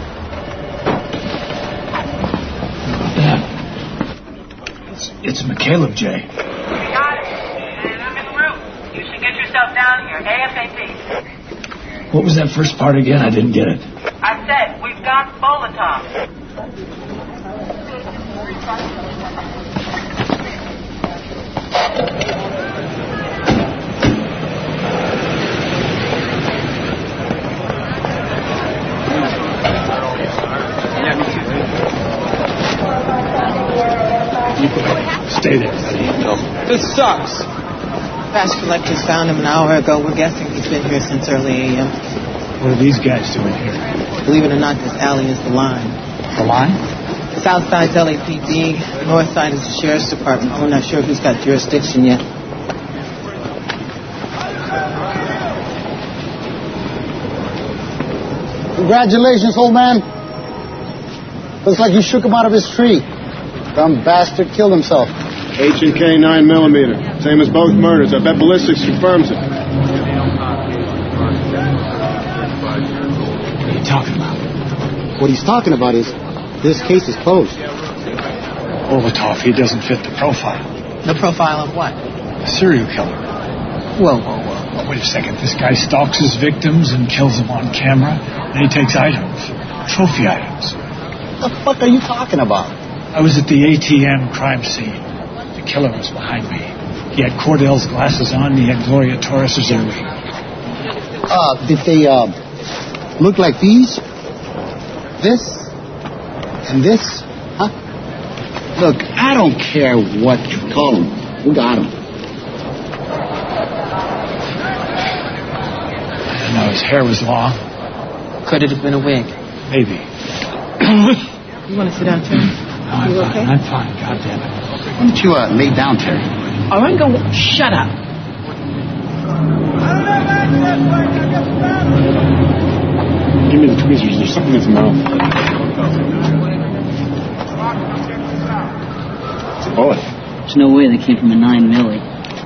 It's McCaleb, Jay. Got it. And I'm in the room. You should get yourself down here, ASAP. What was that first part again? I didn't get it. I said, we've got Bolotom. Stay there, buddy. No. This sucks. Trash collectors found him an hour ago. We're guessing he's been here since early a.m. What are these guys doing here? Believe it or not, this alley is the line. The line? South side's LAPD. North side is the Sheriff's Department. We're not sure who's got jurisdiction yet. Congratulations, old man. Looks like you shook him out of his tree. Dumb bastard killed himself. H&K 9mm. Same as both murders. I bet ballistics confirms it. What are you talking about? What he's talking about is this case is closed. Olitov, he doesn't fit the profile. The profile of what? A serial killer. Whoa. Wait a second. This guy stalks his victims and kills them on camera. Then he takes items. Trophy items. What the fuck are you talking about? I was at the ATM crime scene. The killer was behind me. He had Cordell's glasses on and he had Gloria Torres's earring. Did they, look like these? This? And this? Huh? Look, I don't care what you call them. We got them. No, his hair was long. Could it have been a wig? Maybe. You want to sit down, Terry? No, I'm fine. Okay? I'm fine. God damn it. Why don't you lay down, Terry? All right, go. Shut up. Give me the tweezers. There's something in his mouth. It's a bullet. There's no way they came from a 9mm.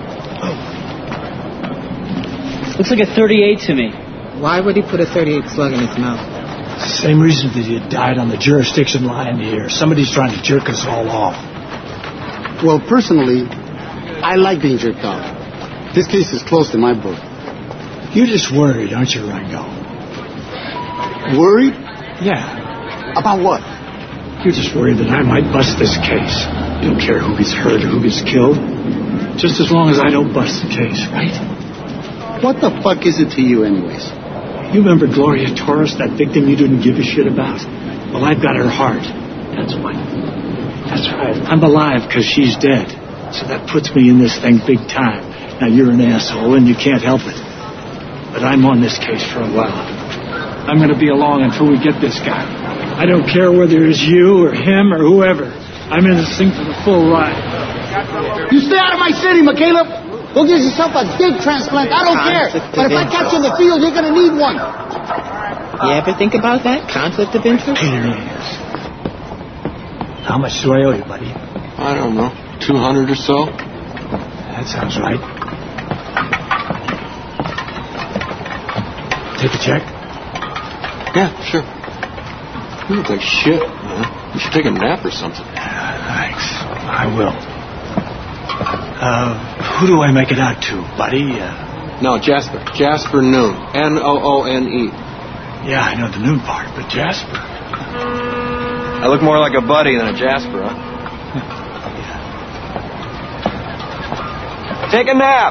Looks like a .38 to me. Why would he put a .38 slug in his mouth? It's the same reason that he died on the jurisdiction line here. Somebody's trying to jerk us all off. Well, personally, I like being jerked off. This case is closed in my book. You're just worried, aren't you, Rango? Worried? Yeah. About what? You're just worried that I might bust this case. You don't care who gets hurt or who gets killed. Just as long as I don't bust the case, right? What the fuck is it to you anyways? You remember Gloria Torres, that victim you didn't give a shit about? Well, I've got her heart. That's why. That's right. I'm alive because she's dead. So that puts me in this thing big time. Now, you're an asshole and you can't help it. But I'm on this case for a while. I'm going to be along until we get this guy. I don't care whether it's you or him or whoever. I'm in this thing for the full ride. You stay out of my city, McCaleb. Go get yourself a dick transplant. I don't care. But if I catch you in the field, you're going to need one. You ever think about that? Conflict of interest? Pain in the ass. How much do I owe you, buddy? I don't know. 200 or so? That sounds right. Take a check? Yeah, sure. You look like shit, man. You should take a nap or something. Thanks. I will. Who do I make it out to, buddy? No, Jasper. Jasper Noon. Noone. Yeah, I know the Noon part, but Jasper. I look more like a buddy than a Jasper, huh? Take a nap.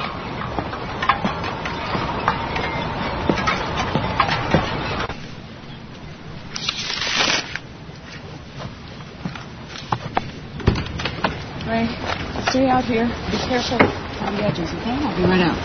Ray, stay out here. Be careful on the edges, okay? I'll be right out.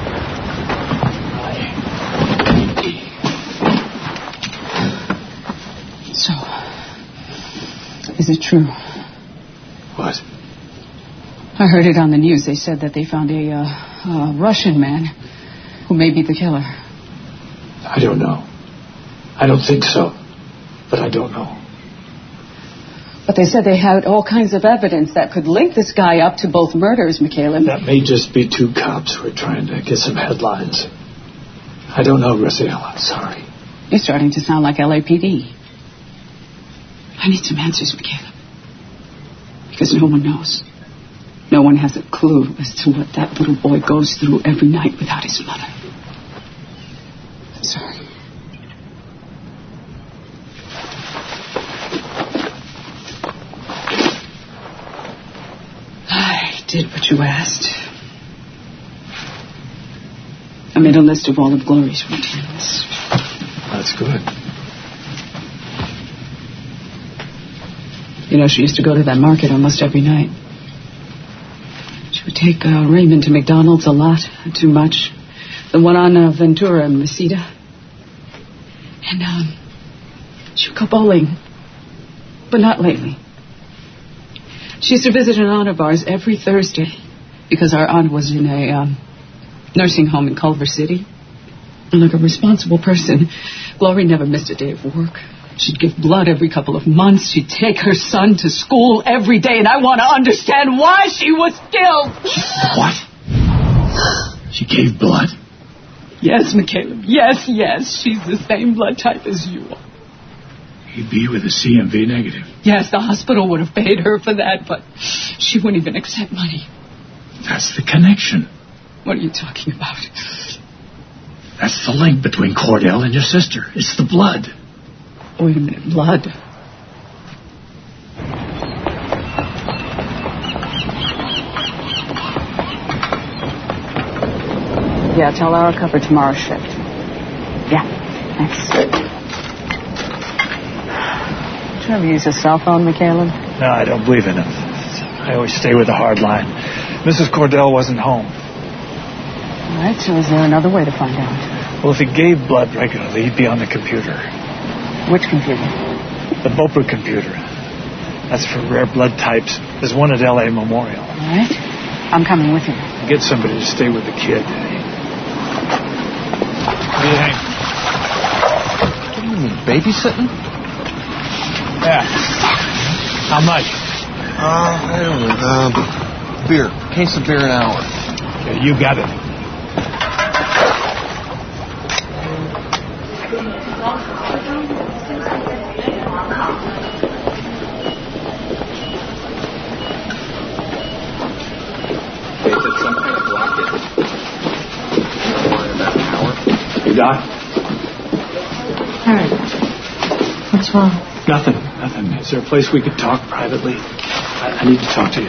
So, is it true? What? I heard it on the news. They said that they found a Russian man who may be the killer. I don't know. I don't think so. But I don't know. But they said they had all kinds of evidence that could link this guy up to both murders, McCaleb. That may just be two cops who are trying to get some headlines. I don't know, Raziel. I'm sorry. You're starting to sound like LAPD. I need some answers, McCaleb. Because no one knows. No one has a clue as to what that little boy goes through every night without his mother. I'm sorry. I did what you asked. I made a list of all of Glory's routines. That's good. You know, she used to go to that market almost every night. She would take Raymond to McDonald's a lot, too much. The one on Ventura and Mesita. And she would go bowling. But not lately. She used to visit an aunt of ours every Thursday because our aunt was in a nursing home in Culver City. And like a responsible person, Glory never missed a day of work. She'd give blood every couple of months. She'd take her son to school every day, and I want to understand why she was killed. What? She gave blood? Yes, McCaleb. Yes. She's the same blood type as you are. AB with a CMV negative. Yes, the hospital would have paid her for that, but she wouldn't even accept money. That's the connection. What are you talking about? That's the link between Cordell and your sister. It's the blood. Wait a minute, blood? Yeah, tell her I'll cover tomorrow's shift. Yeah, thanks. Did you ever use a cell phone, McCaleb? No, I don't believe in it. I always stay with the hard line. Mrs. Cordell wasn't home. All right, so is there another way to find out? Well, if he gave blood regularly, he'd be on the computer. Which computer? The Boper computer. That's for rare blood types. There's one at L.A. Memorial. All right. I'm coming with you. Get somebody to stay with the kid. What do you think? What do you mean, babysitting? Yeah. How much? I don't know. Beer. Case of beer an hour. Yeah, you got it. You got? All right. What's wrong? Nothing. Is there a place we could talk privately? I need to talk to you.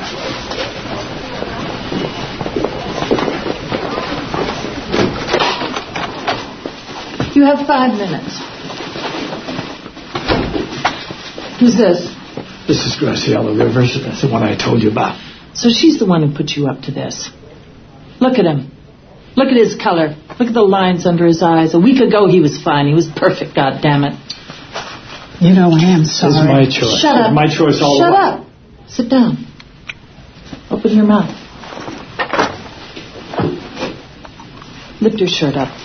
You have 5 minutes. Who's this? This is Graciela Rivers. That's the one I told you about. So she's the one who put you up to this. Look at him. Look at his color. Look at the lines under his eyes. A week ago he was fine. He was perfect, goddammit. You know, I am sorry. This is my choice. Shut up. My choice all Shut along. up. Sit down. Open your mouth. Lift your shirt up.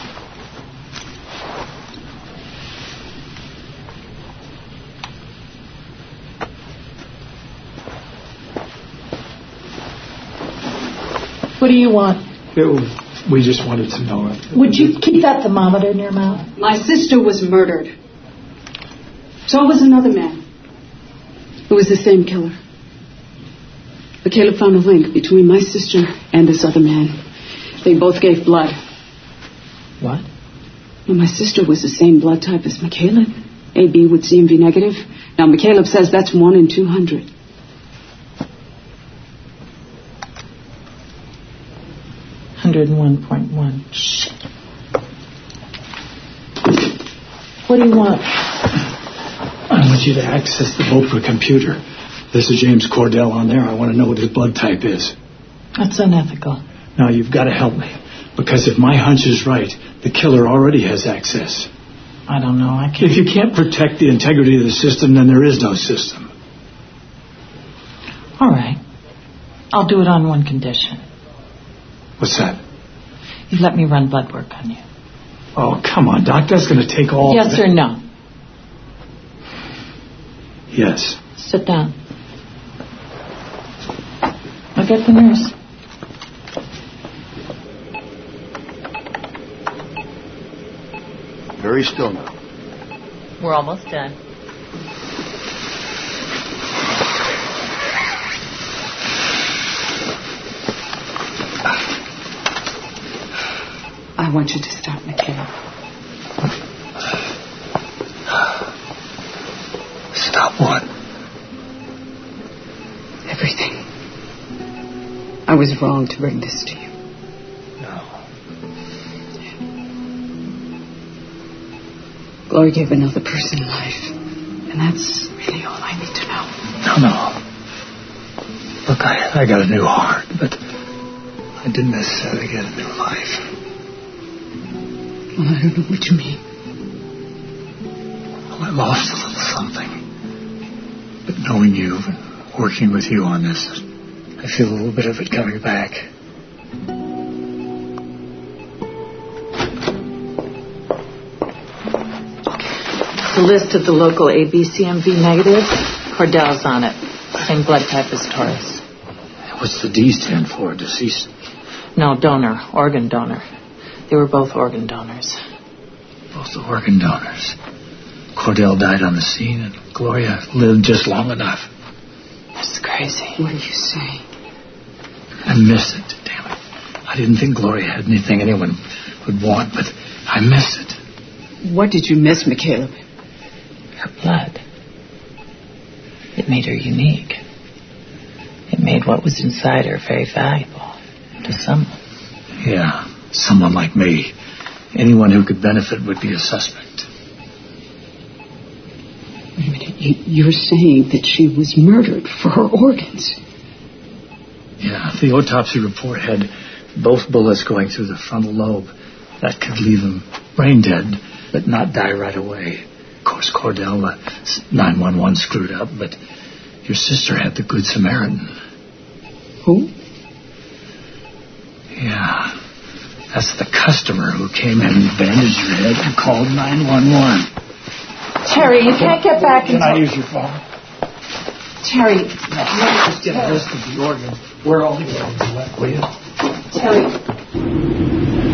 What do you want? We just wanted to know it. Would you keep that thermometer in your mouth? My sister was murdered. So was another man. It was the same killer. McCaleb found a link between my sister and this other man. They both gave blood. What? Well, my sister was the same blood type as McCaleb. AB with CMV negative. Now, McCaleb says that's 1 in 200. $101.1. Shit. What do you want? I want you to access the Boper computer. This is James Cordell on there. I want to know what his blood type is. That's unethical. Now, you've got to help me. Because if my hunch is right, the killer already has access. I don't know. I can't. If you can't protect the integrity of the system, then there is no system. All right. I'll do it on one condition. What's that? You let me run blood work on you. Oh, come on, Doc. That's going to take all... Yes or no? Yes. Sit down. I'll get the nurse. Very still now. We're almost done. I want you to stop, McCaleb. Stop what? Everything. I was wrong to bring this to you. No. Glory gave another person life. And that's really all I need to know. No. Look, I got a new heart, but I didn't necessarily get a new life. Well, I don't know what you mean. Well, I lost a little something. But knowing you and working with you on this, I feel a little bit of it coming back. Okay. The list of the local ABCMV negatives, Cordell's on it. Same blood type as Taurus. What's the D stand for? Deceased? No, donor. Organ donor. They were both organ donors. Both organ donors. Cordell died on the scene, and Gloria lived just long enough. That's crazy. What are you saying? I missed it, damn it. I didn't think Gloria had anything anyone would want, but I missed it. What did you miss, McCaleb? Her blood. It made her unique. It made what was inside her very valuable to someone. Yeah, someone like me. Anyone who could benefit would be a suspect. Wait a minute. You're saying that she was murdered for her organs? Yeah, the autopsy report had both bullets going through the frontal lobe. That could leave him brain dead, but not die right away. Of course, Cordell, 911 screwed up, but your sister had the Good Samaritan. Who? Yeah, that's the customer who came in, bandaged your head, and called 911. Terry, you can't get back Can I use your phone? Terry. Just get a list of the organs. Where all the organs went, will you? Terry.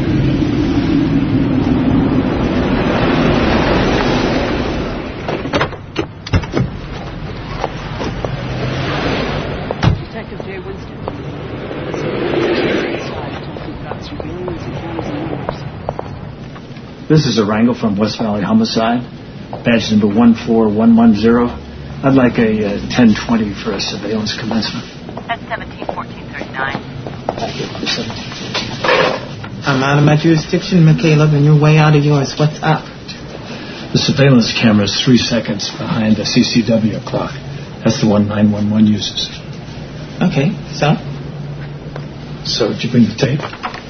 This is a wrangle from West Valley Homicide. Badge number 14110. I'd like a 1020 for a surveillance commencement. That's 17-14-39. Thank you. 17. I'm out of my jurisdiction, McCaleb, and you're way out of yours. What's up? The surveillance camera is 3 seconds behind the CCW clock. That's the one 911 uses. Okay, so? So, did you bring the tape?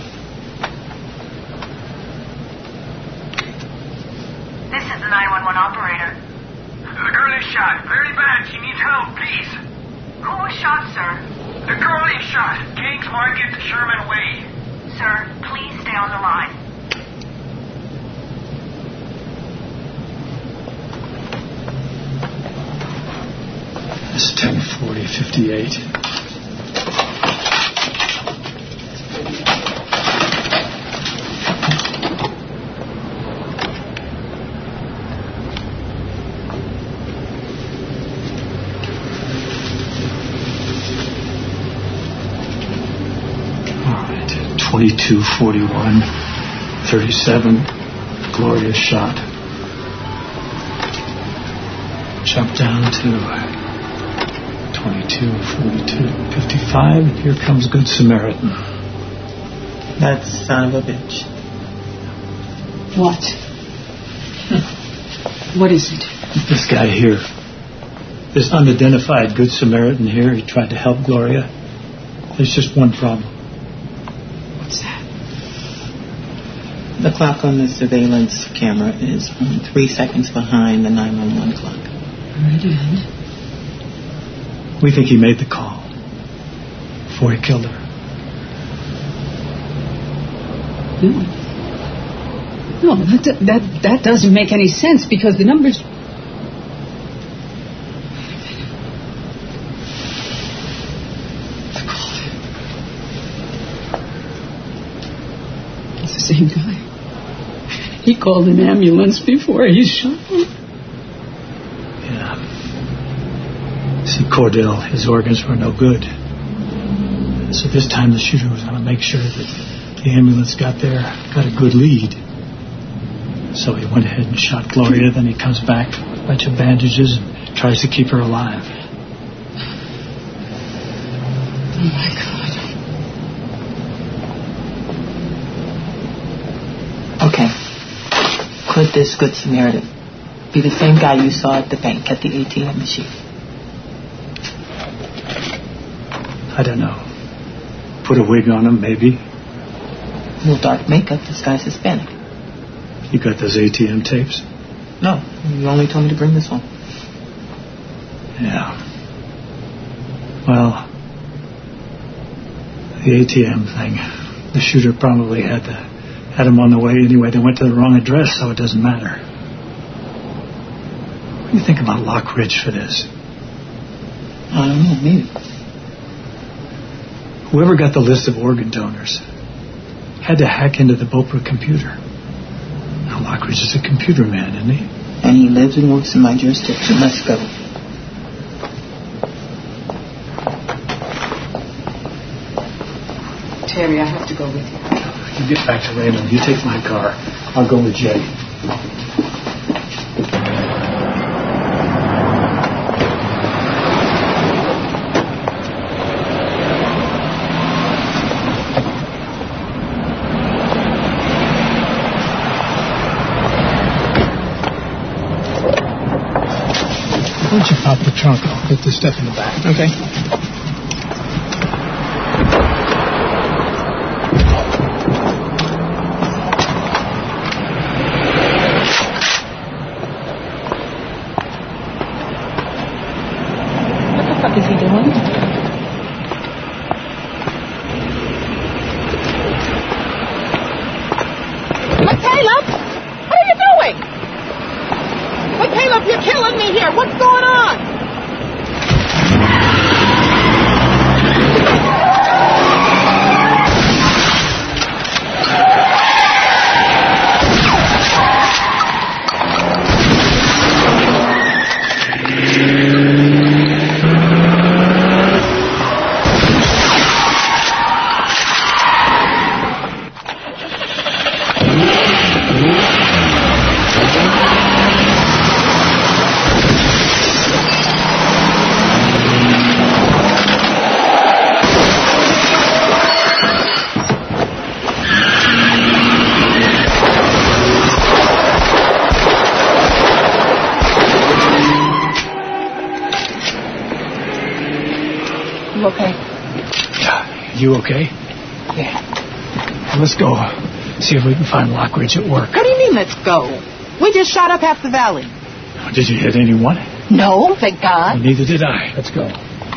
This is the 911 operator. The girl is shot. Very bad. She needs help, please. Who was shot, sir? The girl is shot. Kings Market, Sherman Way. Sir, please stay on the line. It's 10:40:58. All right, 22:41:37. Gloria shot. Jump down to 22:42:55. And here comes Good Samaritan. That son of a bitch. What? What is it? This guy here. This unidentified Good Samaritan here. He tried to help Gloria. There's just one problem. What's that? The clock on the surveillance camera is 3 seconds behind the 911 clock. Right ahead. We think he made the call before he killed her. No, that doesn't make any sense because the numbers... It's the same guy. He called an ambulance before he shot him. Yeah. See, Cordell, his organs were no good. So this time the shooter was going to make sure that the ambulance got there, got a good lead. So he went ahead and shot Gloria, then he comes back with a bunch of bandages and tries to keep her alive. Oh, my God. Okay. Could this Good Samaritan be the same guy you saw at the bank at the ATM machine? I don't know. Put a wig on him, maybe. No dark makeup, this guy's Hispanic. You got those ATM tapes? No, you only told me to bring this one. Yeah. Well, the ATM thing, the shooter probably had him on the way anyway. They went to the wrong address, so it doesn't matter. do you think about Lockridge for this? I don't know, maybe. Whoever got the list of organ donors had to hack into the Beaupre computer. Now, Lockridge is a computer man, isn't he? And he lives and works in my jurisdiction. Let's go. Terry, I have to go with you. You get back to Raymond. You take my car. I'll go with Jay. Why don't you pop the trunk? I'll put this stuff in the back. Okay. What is he doing? Caleb, what are you doing? But Caleb, you're killing me here. What's going on? Okay. You okay? Yeah. Let's go see if we can find Lockridge at work. What do you mean, let's go? We just shot up half the valley. Did you hit anyone? No, thank God. Well, neither did I. Let's go.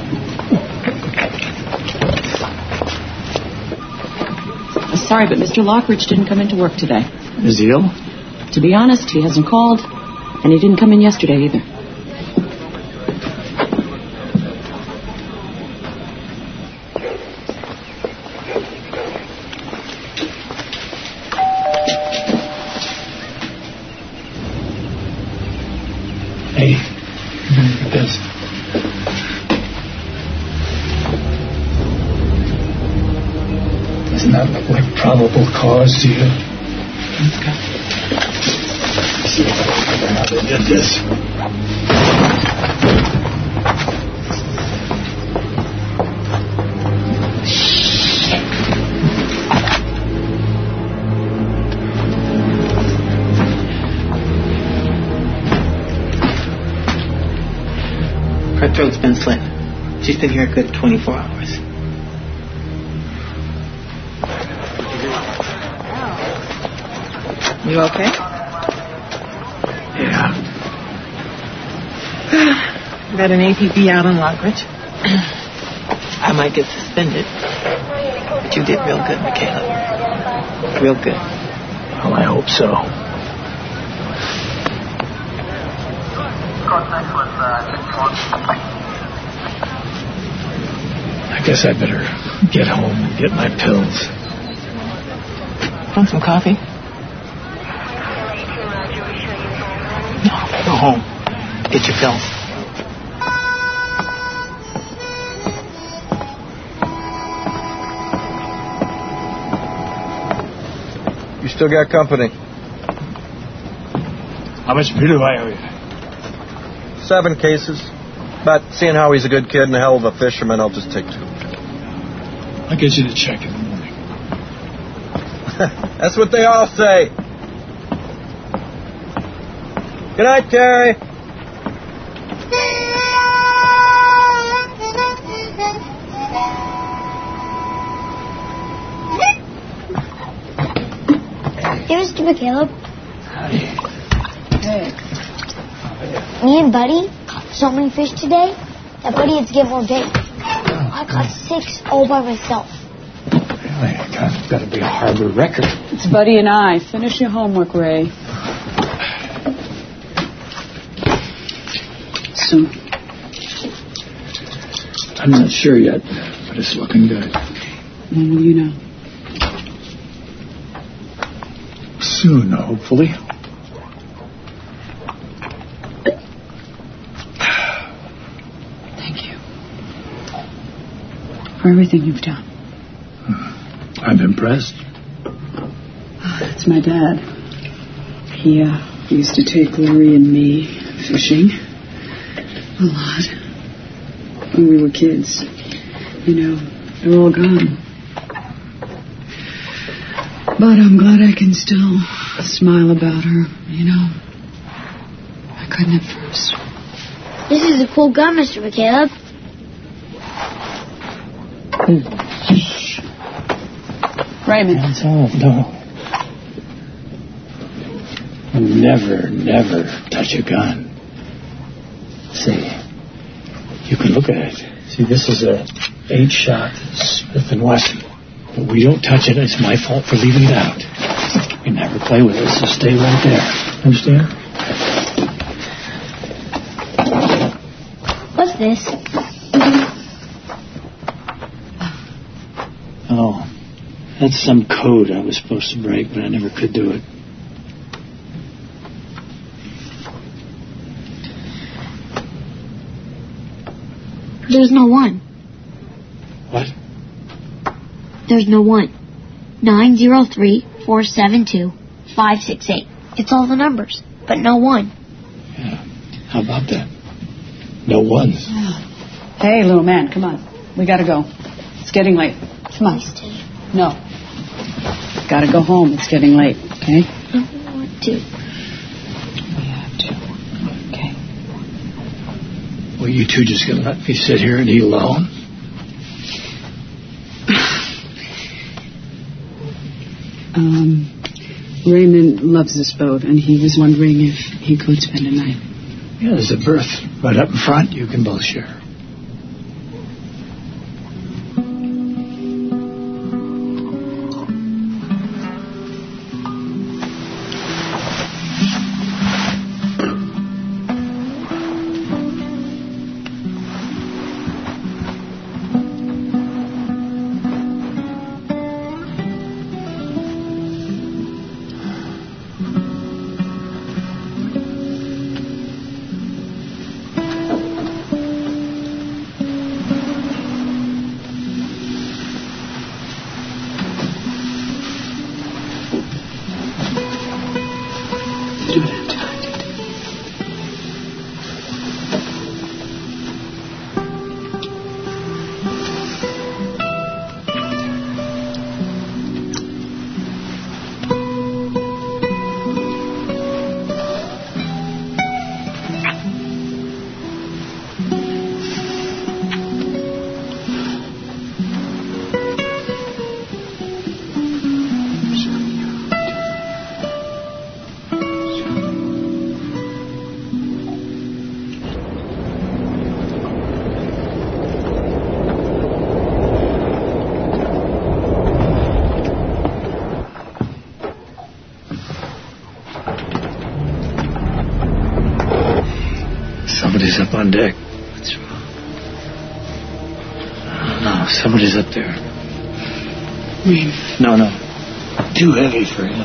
Sorry, but Mr. Lockridge didn't come into work today. Is he ill? To be honest, he hasn't called, and he didn't come in yesterday either. Hey, look at this. Doesn't that look like probable cause to you? Let's go. See if I can figure out how they did this. Her throat's been slit. She's been here a good 24 hours. You okay? Yeah. Got an APB out on Lockridge. I might get suspended. But you did real good, Michaela. Real good. Well, I hope so. I guess I better get home and get my pills. Want some coffee? No, go home. Get your pills. You still got company. How much beer do I owe you? 7 cases. But seeing how he's a good kid and a hell of a fisherman, I'll just take 2. I'll get you the check in the morning. That's what they all say. Good night, Terry. Hey, Mr. McCaleb. Howdy. Hey. Me and Buddy caught so many fish today that Buddy had to give all day. I caught 6 all by myself. Really? It's got to be a harbor record. It's Buddy and I. Finish your homework, Ray. soon? I'm not sure yet, but it's looking good. When will you know? Soon, hopefully. Thank you. For everything you've done. I'm impressed. That's my dad. He used to take Lori and me fishing. A lot. When we were kids. You know, they're all gone. But I'm glad I can still smile about her, you know. I couldn't at first. This is a cool gun, Mr. McCaleb. Shh. Raymond. That's all. No. Never touch a gun. See, you can look at it. See, this is a 8-shot Smith & Wesson. But we don't touch it. It's my fault for leaving it out. We never play with it, so stay right there. Understand? What's this? Oh, that's some code I was supposed to break, but I never could do it. There's no one. What? There's no one. 903-472-568. It's all the numbers, but no one. Yeah. How about that? No ones. Hey, little man, come on. We gotta go. It's getting late. Come on. No. Gotta go home. It's getting late, okay? I don't want to. We have to. Okay. Well, you two just gonna let me sit here and eat alone? Raymond loves this boat, and he was wondering if he could spend a night. Yeah, there's a berth right up in front. You can both share. Somebody's up on deck. What's wrong? No, somebody's up there. No. Too heavy for him.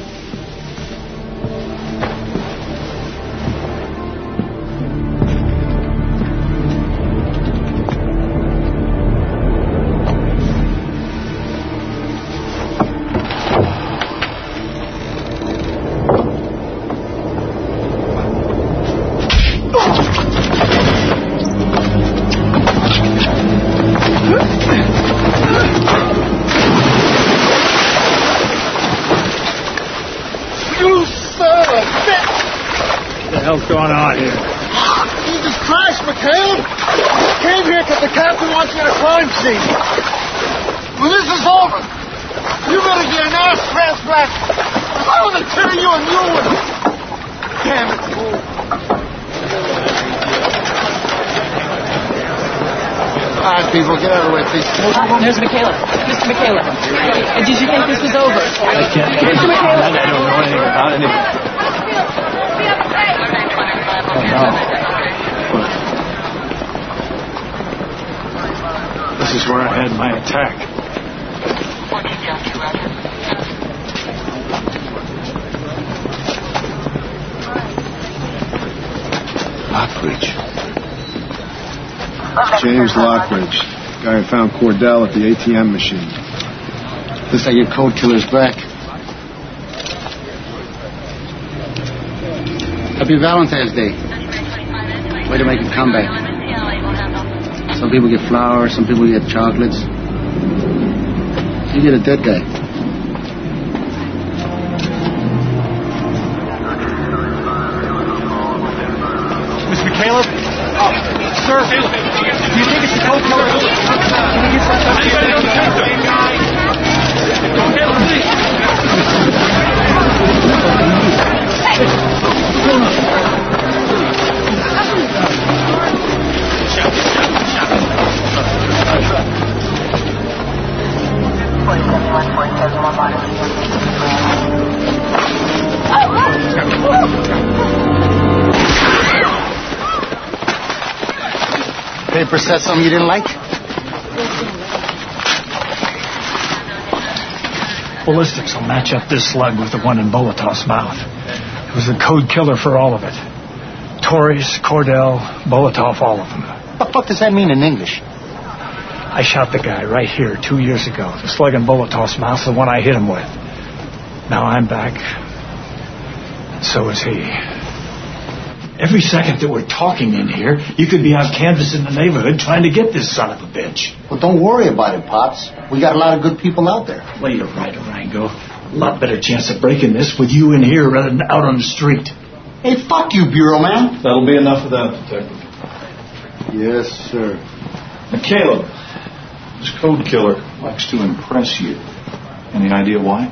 What's going on here? Jesus Christ, McCaleb! Came here because the captain wants you at a crime scene. Well, this is over. You better get an ass transplant. I want to tear you a new one. Damn it, fool. All right, people, get out of the way, please. There's McCaleb. Mr. McCaleb. Did you think this was over? I can't. Mr. McCaleb. I don't know anything about it. Oh, no. This is where I had my attack. Lockbridge. James Lockbridge. Guy who found Cordell at the ATM machine. Looks like your code killer's back. Happy Valentine's Day. Way to make a comeback. Some people get flowers, some people get chocolates. You get a dead guy. Mr. McCaleb? Sir, do you think it's the code killer? Can we get some Paper said something you didn't like? Ballistics will match up this slug with the one in Bolotov's mouth. It was the code killer for all of it. Torres, Cordell, Bolotov, all of them. What the fuck does that mean in English? I shot the guy right here 2 years ago. The slug in Bolotov's mouth's the one I hit him with. Now I'm back. So is he. Every second that we're talking in here, you could be out canvassing the neighborhood trying to get this son of a bitch. Well, don't worry about it, Pops. We got a lot of good people out there. Well, you're right, Rango. A lot better chance of breaking this with you in here rather than out on the street. Hey, fuck you, Bureau man. That'll be enough of that, Detective. Yes, sir. McCaleb, this code killer likes to impress you. Any idea why?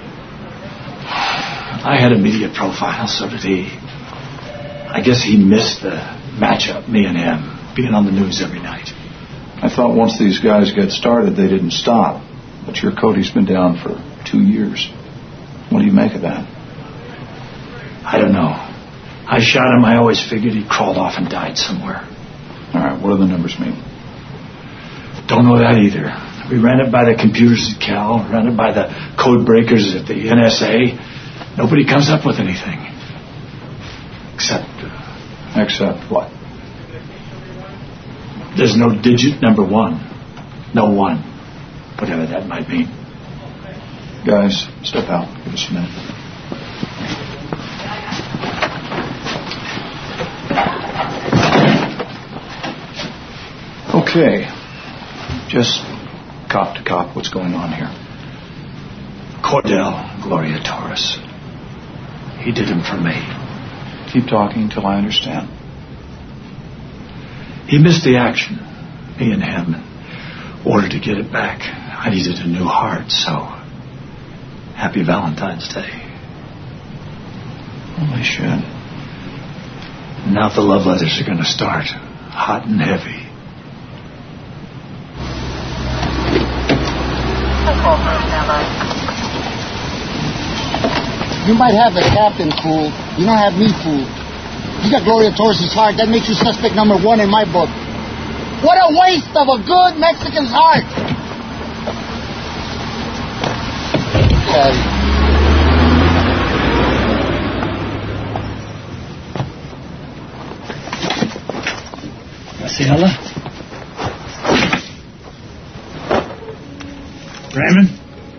I had a media profile, so did he. I guess he missed the matchup, me and him, being on the news every night. I thought once these guys get started, they didn't stop. But your Cody's been down for 2 years. What do you make of that? I don't know. I shot him. I always figured he crawled off and died somewhere. All right, what do the numbers mean? Don't know that either. We ran it by the computers at Cal, ran it by the code breakers at the NSA. Nobody comes up with anything. Except what? There's no digit number 1. No 1. Whatever that might mean. Guys, step out. Give us a minute. Okay. Just cop to cop, what's going on here? Cordell, Gloria Torres. He did him for me. Keep talking until I understand. He missed the action, me and him. In order to get it back, I needed a new heart, so happy Valentine's Day. Holy shit. Now the love letters are going to start, hot and heavy. You might have the captain fooled. You don't have me fooled. You got Gloria Torres' heart. That makes you suspect number 1 in my book. What a waste of a good Mexican's heart. Graciela? Raymond?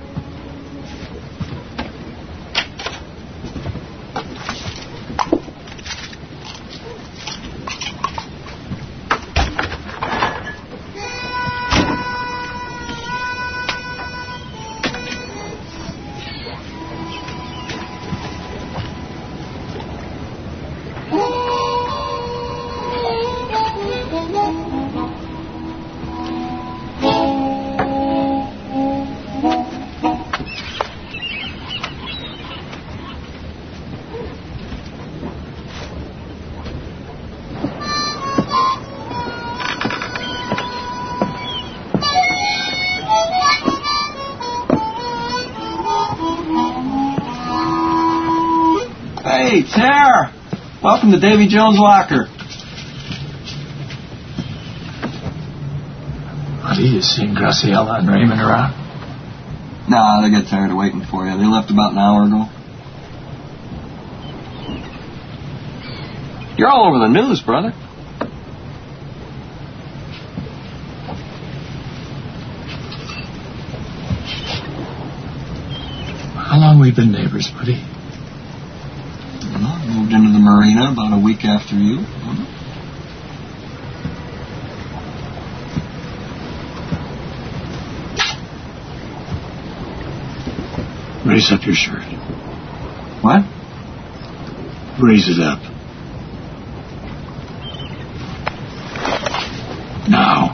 Hey, Tara! Welcome to Davy Jones' locker. Buddy, you seen Graciela and Raymond around? Nah, they got tired of waiting for you. They left about an hour ago. You're all over the news, brother. How long we been neighbors, buddy? Well, I moved into the marina about a week after you. Raise up your shirt. What? Raise it up. Now.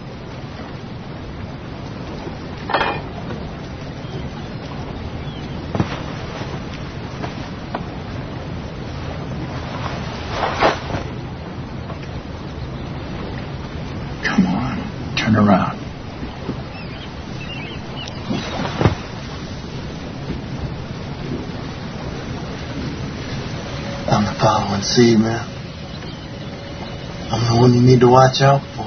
Come on, turn around. I'm the following C, man. I'm the one you need to watch out for.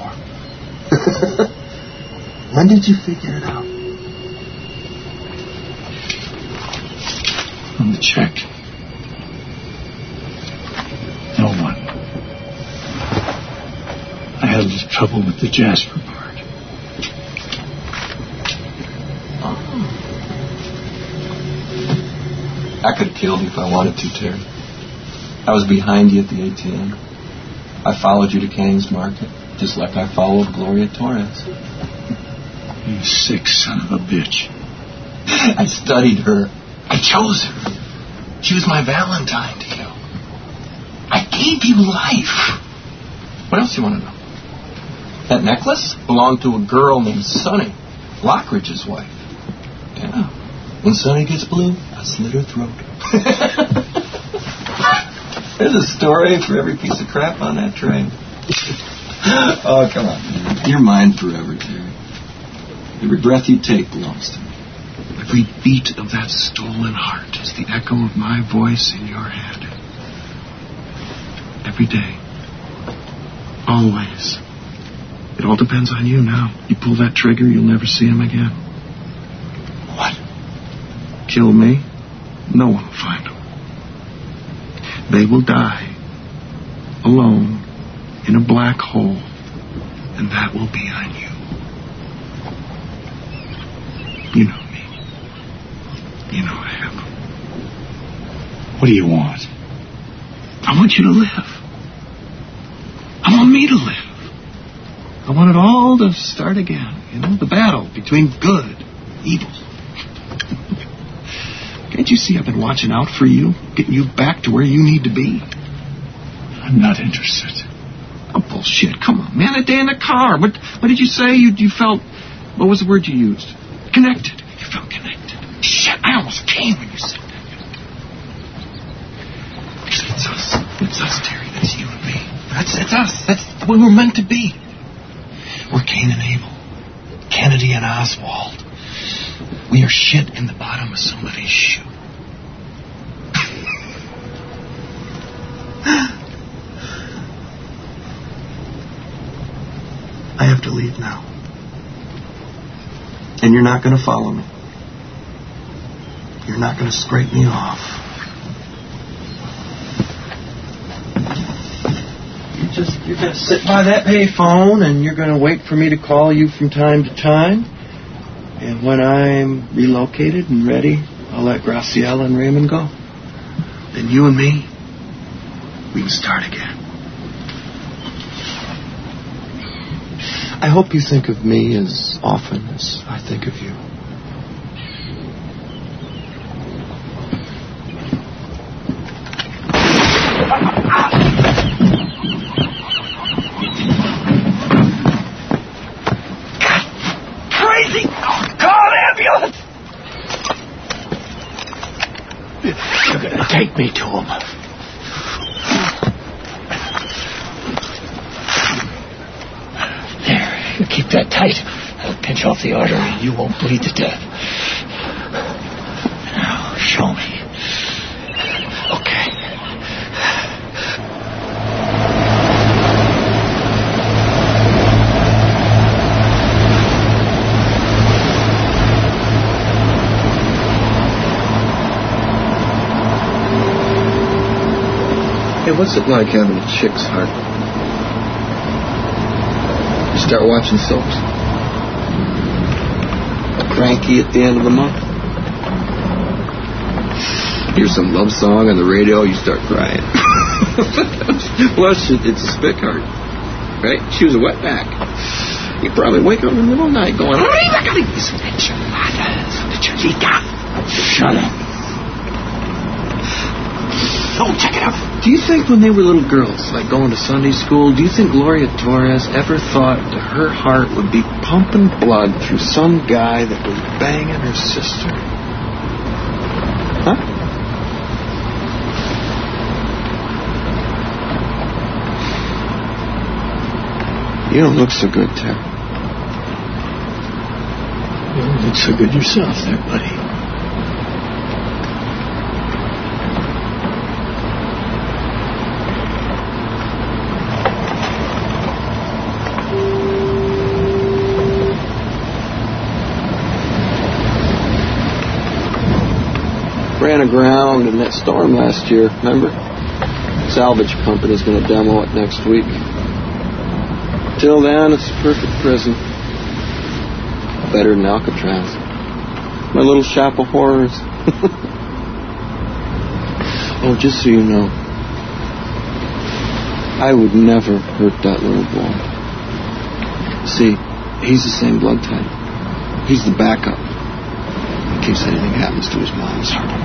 When did you figure it out? On the check. No one. I had a little trouble with the Jasper part. I could have killed you if I wanted to, Terry. I was behind you at the ATM. I followed you to King's Market, just like I followed Gloria Torres. You sick son of a bitch. I studied her. I chose her. She was my Valentine to you. I gave you life. What else do you want to know? That necklace belonged to a girl named Sonny, Lockridge's wife. Yeah. When Sonny gets blue, I slit her throat. There's a story for every piece of crap on that train. Oh, come on. You're mine forever, Terry. Every breath you take belongs to me. Every beat of that stolen heart is the echo of my voice in your head. Every day. Always. It all depends on you now. You pull that trigger, you'll never see him again. What? Kill me, no one will find them. They will die alone in a black hole, and that will be on you. You know me. You know I have them. What do you want? I want you to live. I want me to live. I want it all to start again. You know, the battle between good, evil. Can't you see I've been watching out for you, getting you back to where you need to be? I'm not interested. Oh, bullshit. Come on, man. That day in the car. What did you say? You felt... What was the word you used? Connected. You felt connected. Shit, I almost came when you said that. It's us. It's us, Terry. That's you and me. That's us. That's what we're meant to be. We're Cain and Abel. Kennedy and Oswald. We are shit in the bottom of somebody's shoe. I have to leave now. And you're not going to follow me. You're not going to scrape me off. You're going to sit by that payphone and you're going to wait for me to call you from time to time. And when I'm relocated and ready, I'll let Graciela and Raymond go. Then you and me, we can start again. I hope you think of me as often as I think of you. Crazy! Call an ambulance! You're going to take me to him. There, you keep that tight. I'll pinch off the artery and you won't bleed to death. Now, show me. Okay. what's it like having a chick's heart? You start watching soaps. Cranky at the end of the month. Hear some love song on the radio, you start crying. Plus, it's a spit card, right? She was a wetback. You probably wake up in the middle of the night going, shut up. Oh, check it out. Do you think when they were little girls, like going to Sunday school, do you think Gloria Torres ever thought that her heart would be pumping blood through some guy that was banging her sister? Huh? You don't look so good, Terry. You don't look so good yourself there, buddy. Ran aground in that storm last year, remember? Salvage company's going to demo it next week. Till then, it's a perfect prison. Better than Alcatraz. My little shop of horrors. Oh, just so you know, I would never hurt that little boy. See, he's the same blood type. He's the backup in case anything happens to his mom's heart.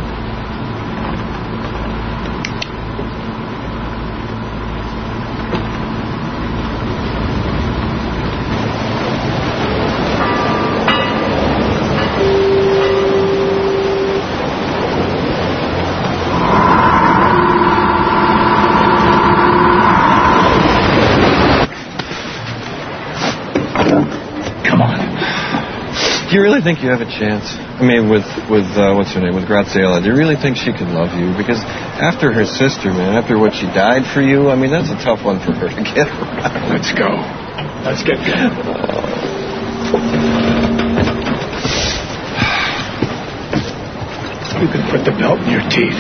Do you really think you have a chance? I mean, with what's her name, with Graziella, do you really think she could love you? Because after her sister, man, after what she died for you, I mean, that's a tough one for her to get around. Let's go. Let's get going. You can put the belt in your teeth.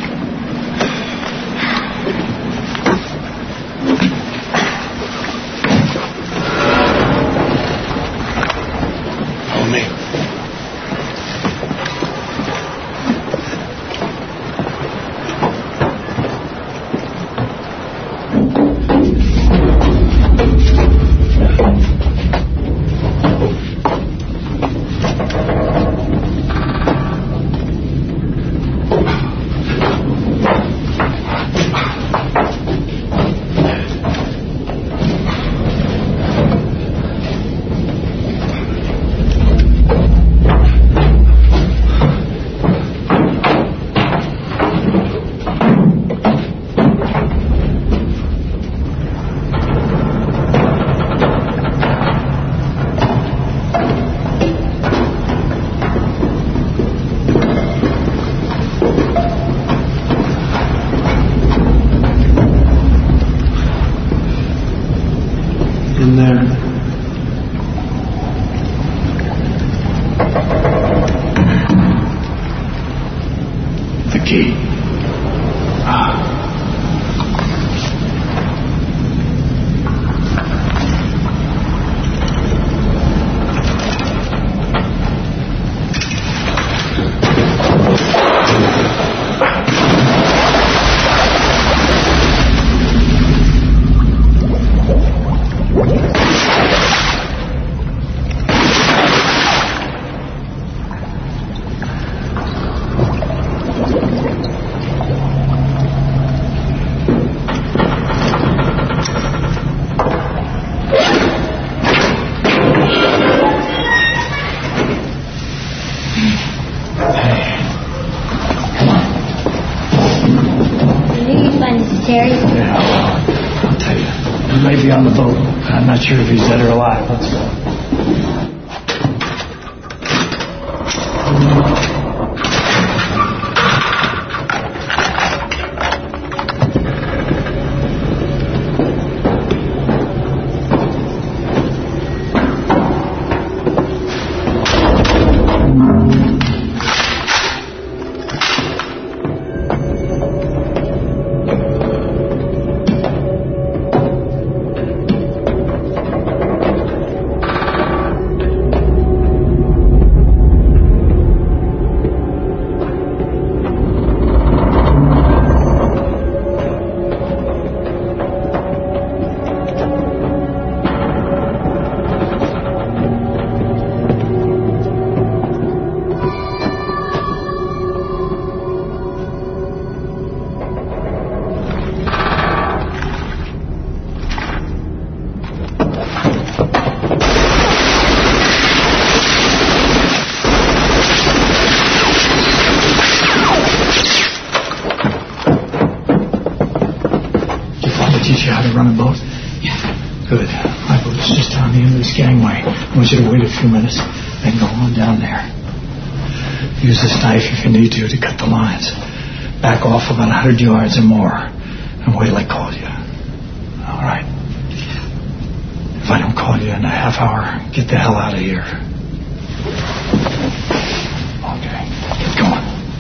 On the boat. I'm not sure if he's dead or alive. Let's go. boat's just down the end of this gangway. I want you to wait a few minutes, then go on down there. Use this knife if you need to cut the lines. Back off about 100 yards or more, and wait till I call you. All right. If I don't call you in a half hour, get the hell out of here. Okay, get going.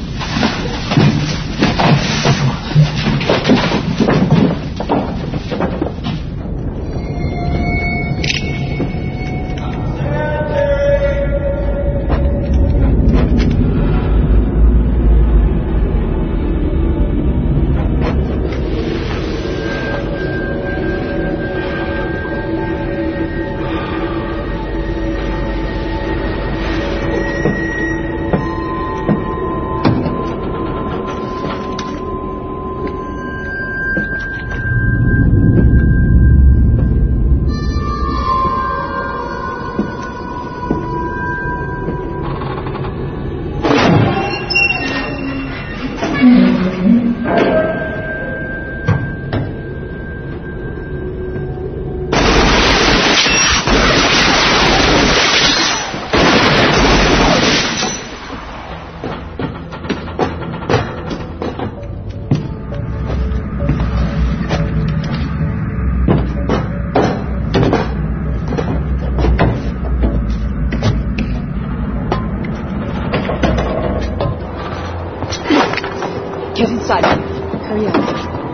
Get inside. Hurry up.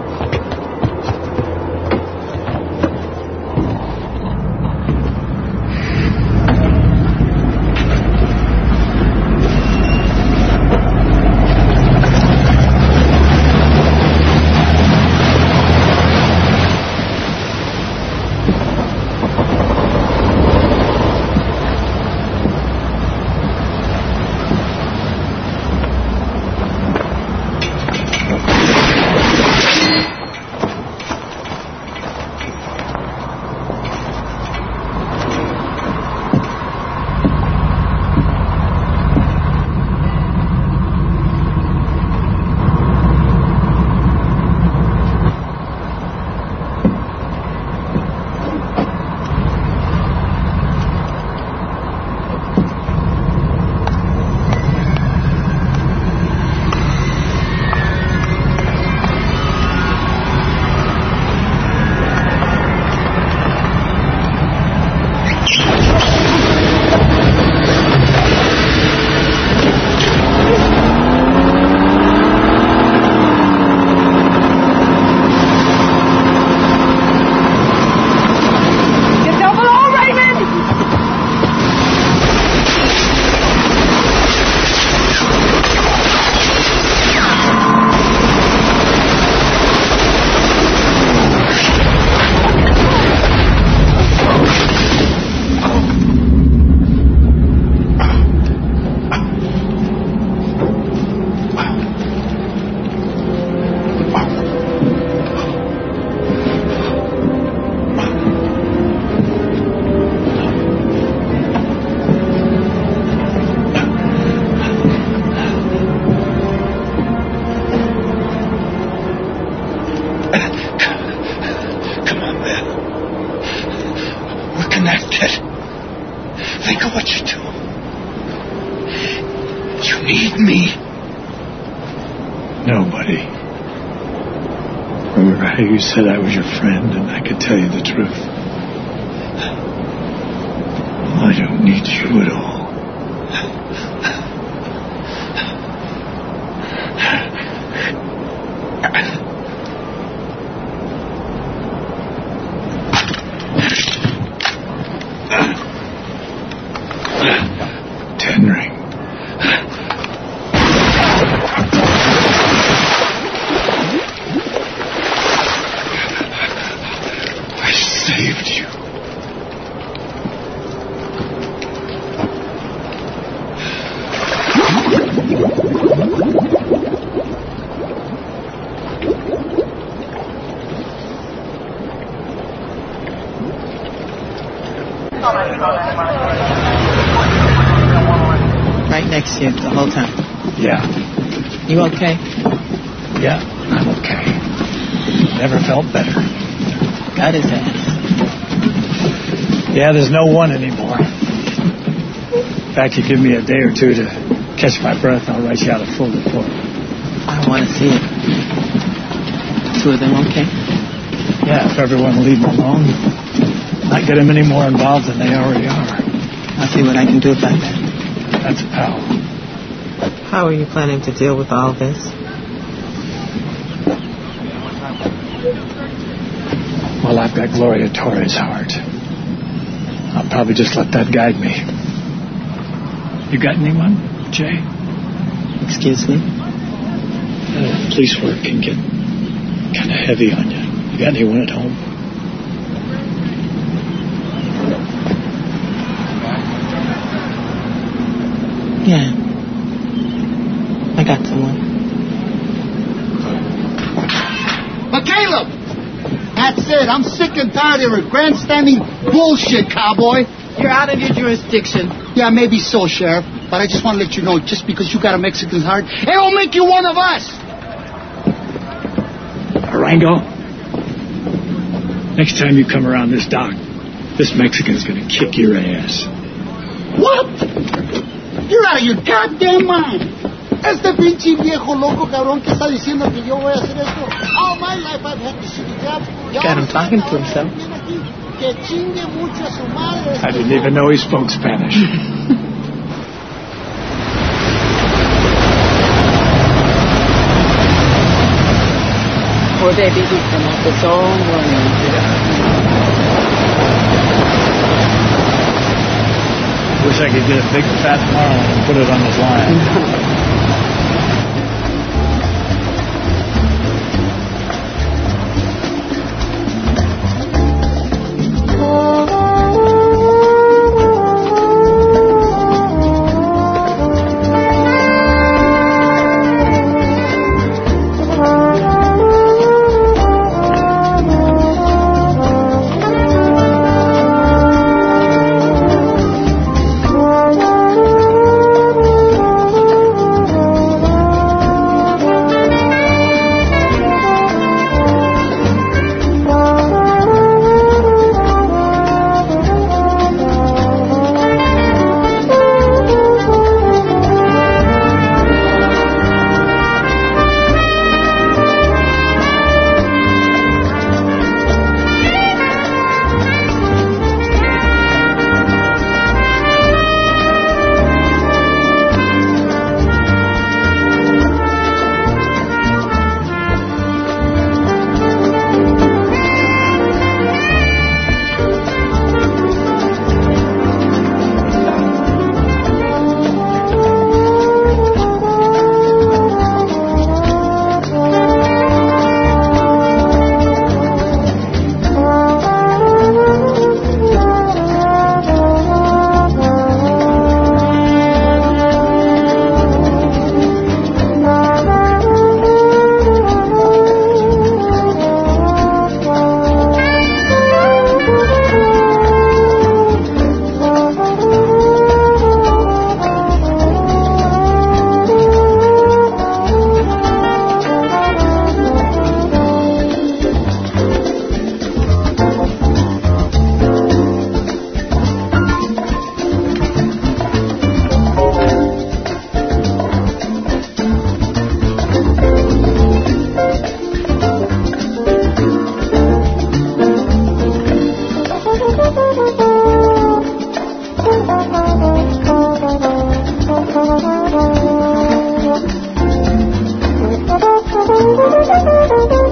Think of what you do. You need me. Nobody. Remember how you said I was your friend and I could tell you the truth? I don't need you at all. Ten ring. I saved you. Right next to you the whole time. Yeah. You okay? Yeah, I'm okay. Never felt better. Got his ass. Yeah, there's no one anymore. In fact, you give me a day or two to catch my breath, and I'll write you out a full report. I want to see it. 2 of them okay? Yeah, if everyone will leave them alone, not get them any more involved than they already are. I'll see what I can do about that. That's a pal. How are you planning to deal with all this? Well, I've got Gloria Torres' heart. I'll probably just let that guide me. You got anyone, Jay? Excuse me? Police work can get kind of heavy on you. You got anyone at home? Yeah. I got someone. Caleb! That's it. I'm sick and tired of your grandstanding bullshit, cowboy. You're out of your jurisdiction. Yeah, maybe so, Sheriff. But I just want to let you know, just because you got a Mexican heart, it don't make you one of us. Rango, next time you come around this dock, this Mexican's going to kick your ass. What? You're out of your goddamn mind. Este pinche viejo loco cabrón que está diciendo que yo voy a hacer esto. All my life I've had to shoot a job. Got him talking to himself. Que chingue mucho a su madre. I didn't even know he spoke Spanish. Poor baby víctima, it's all running. Wish I could get a big fat marlin and put it on his line.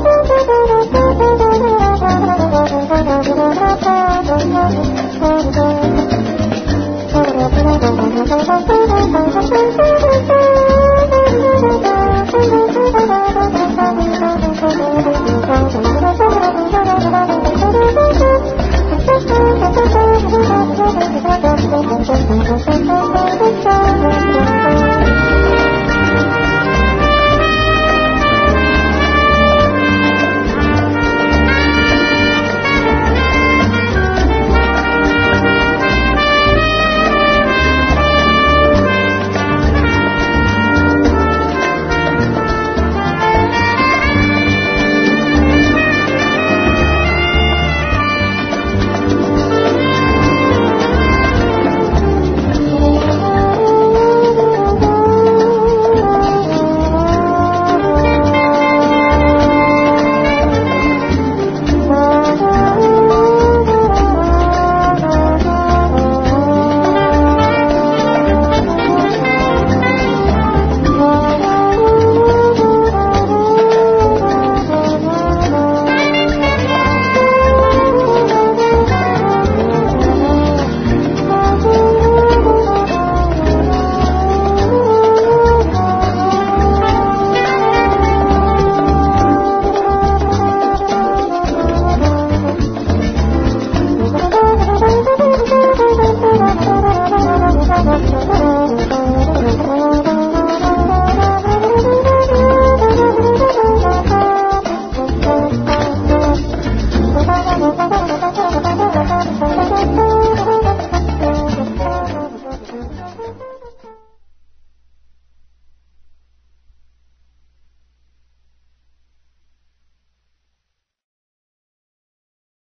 Thank you.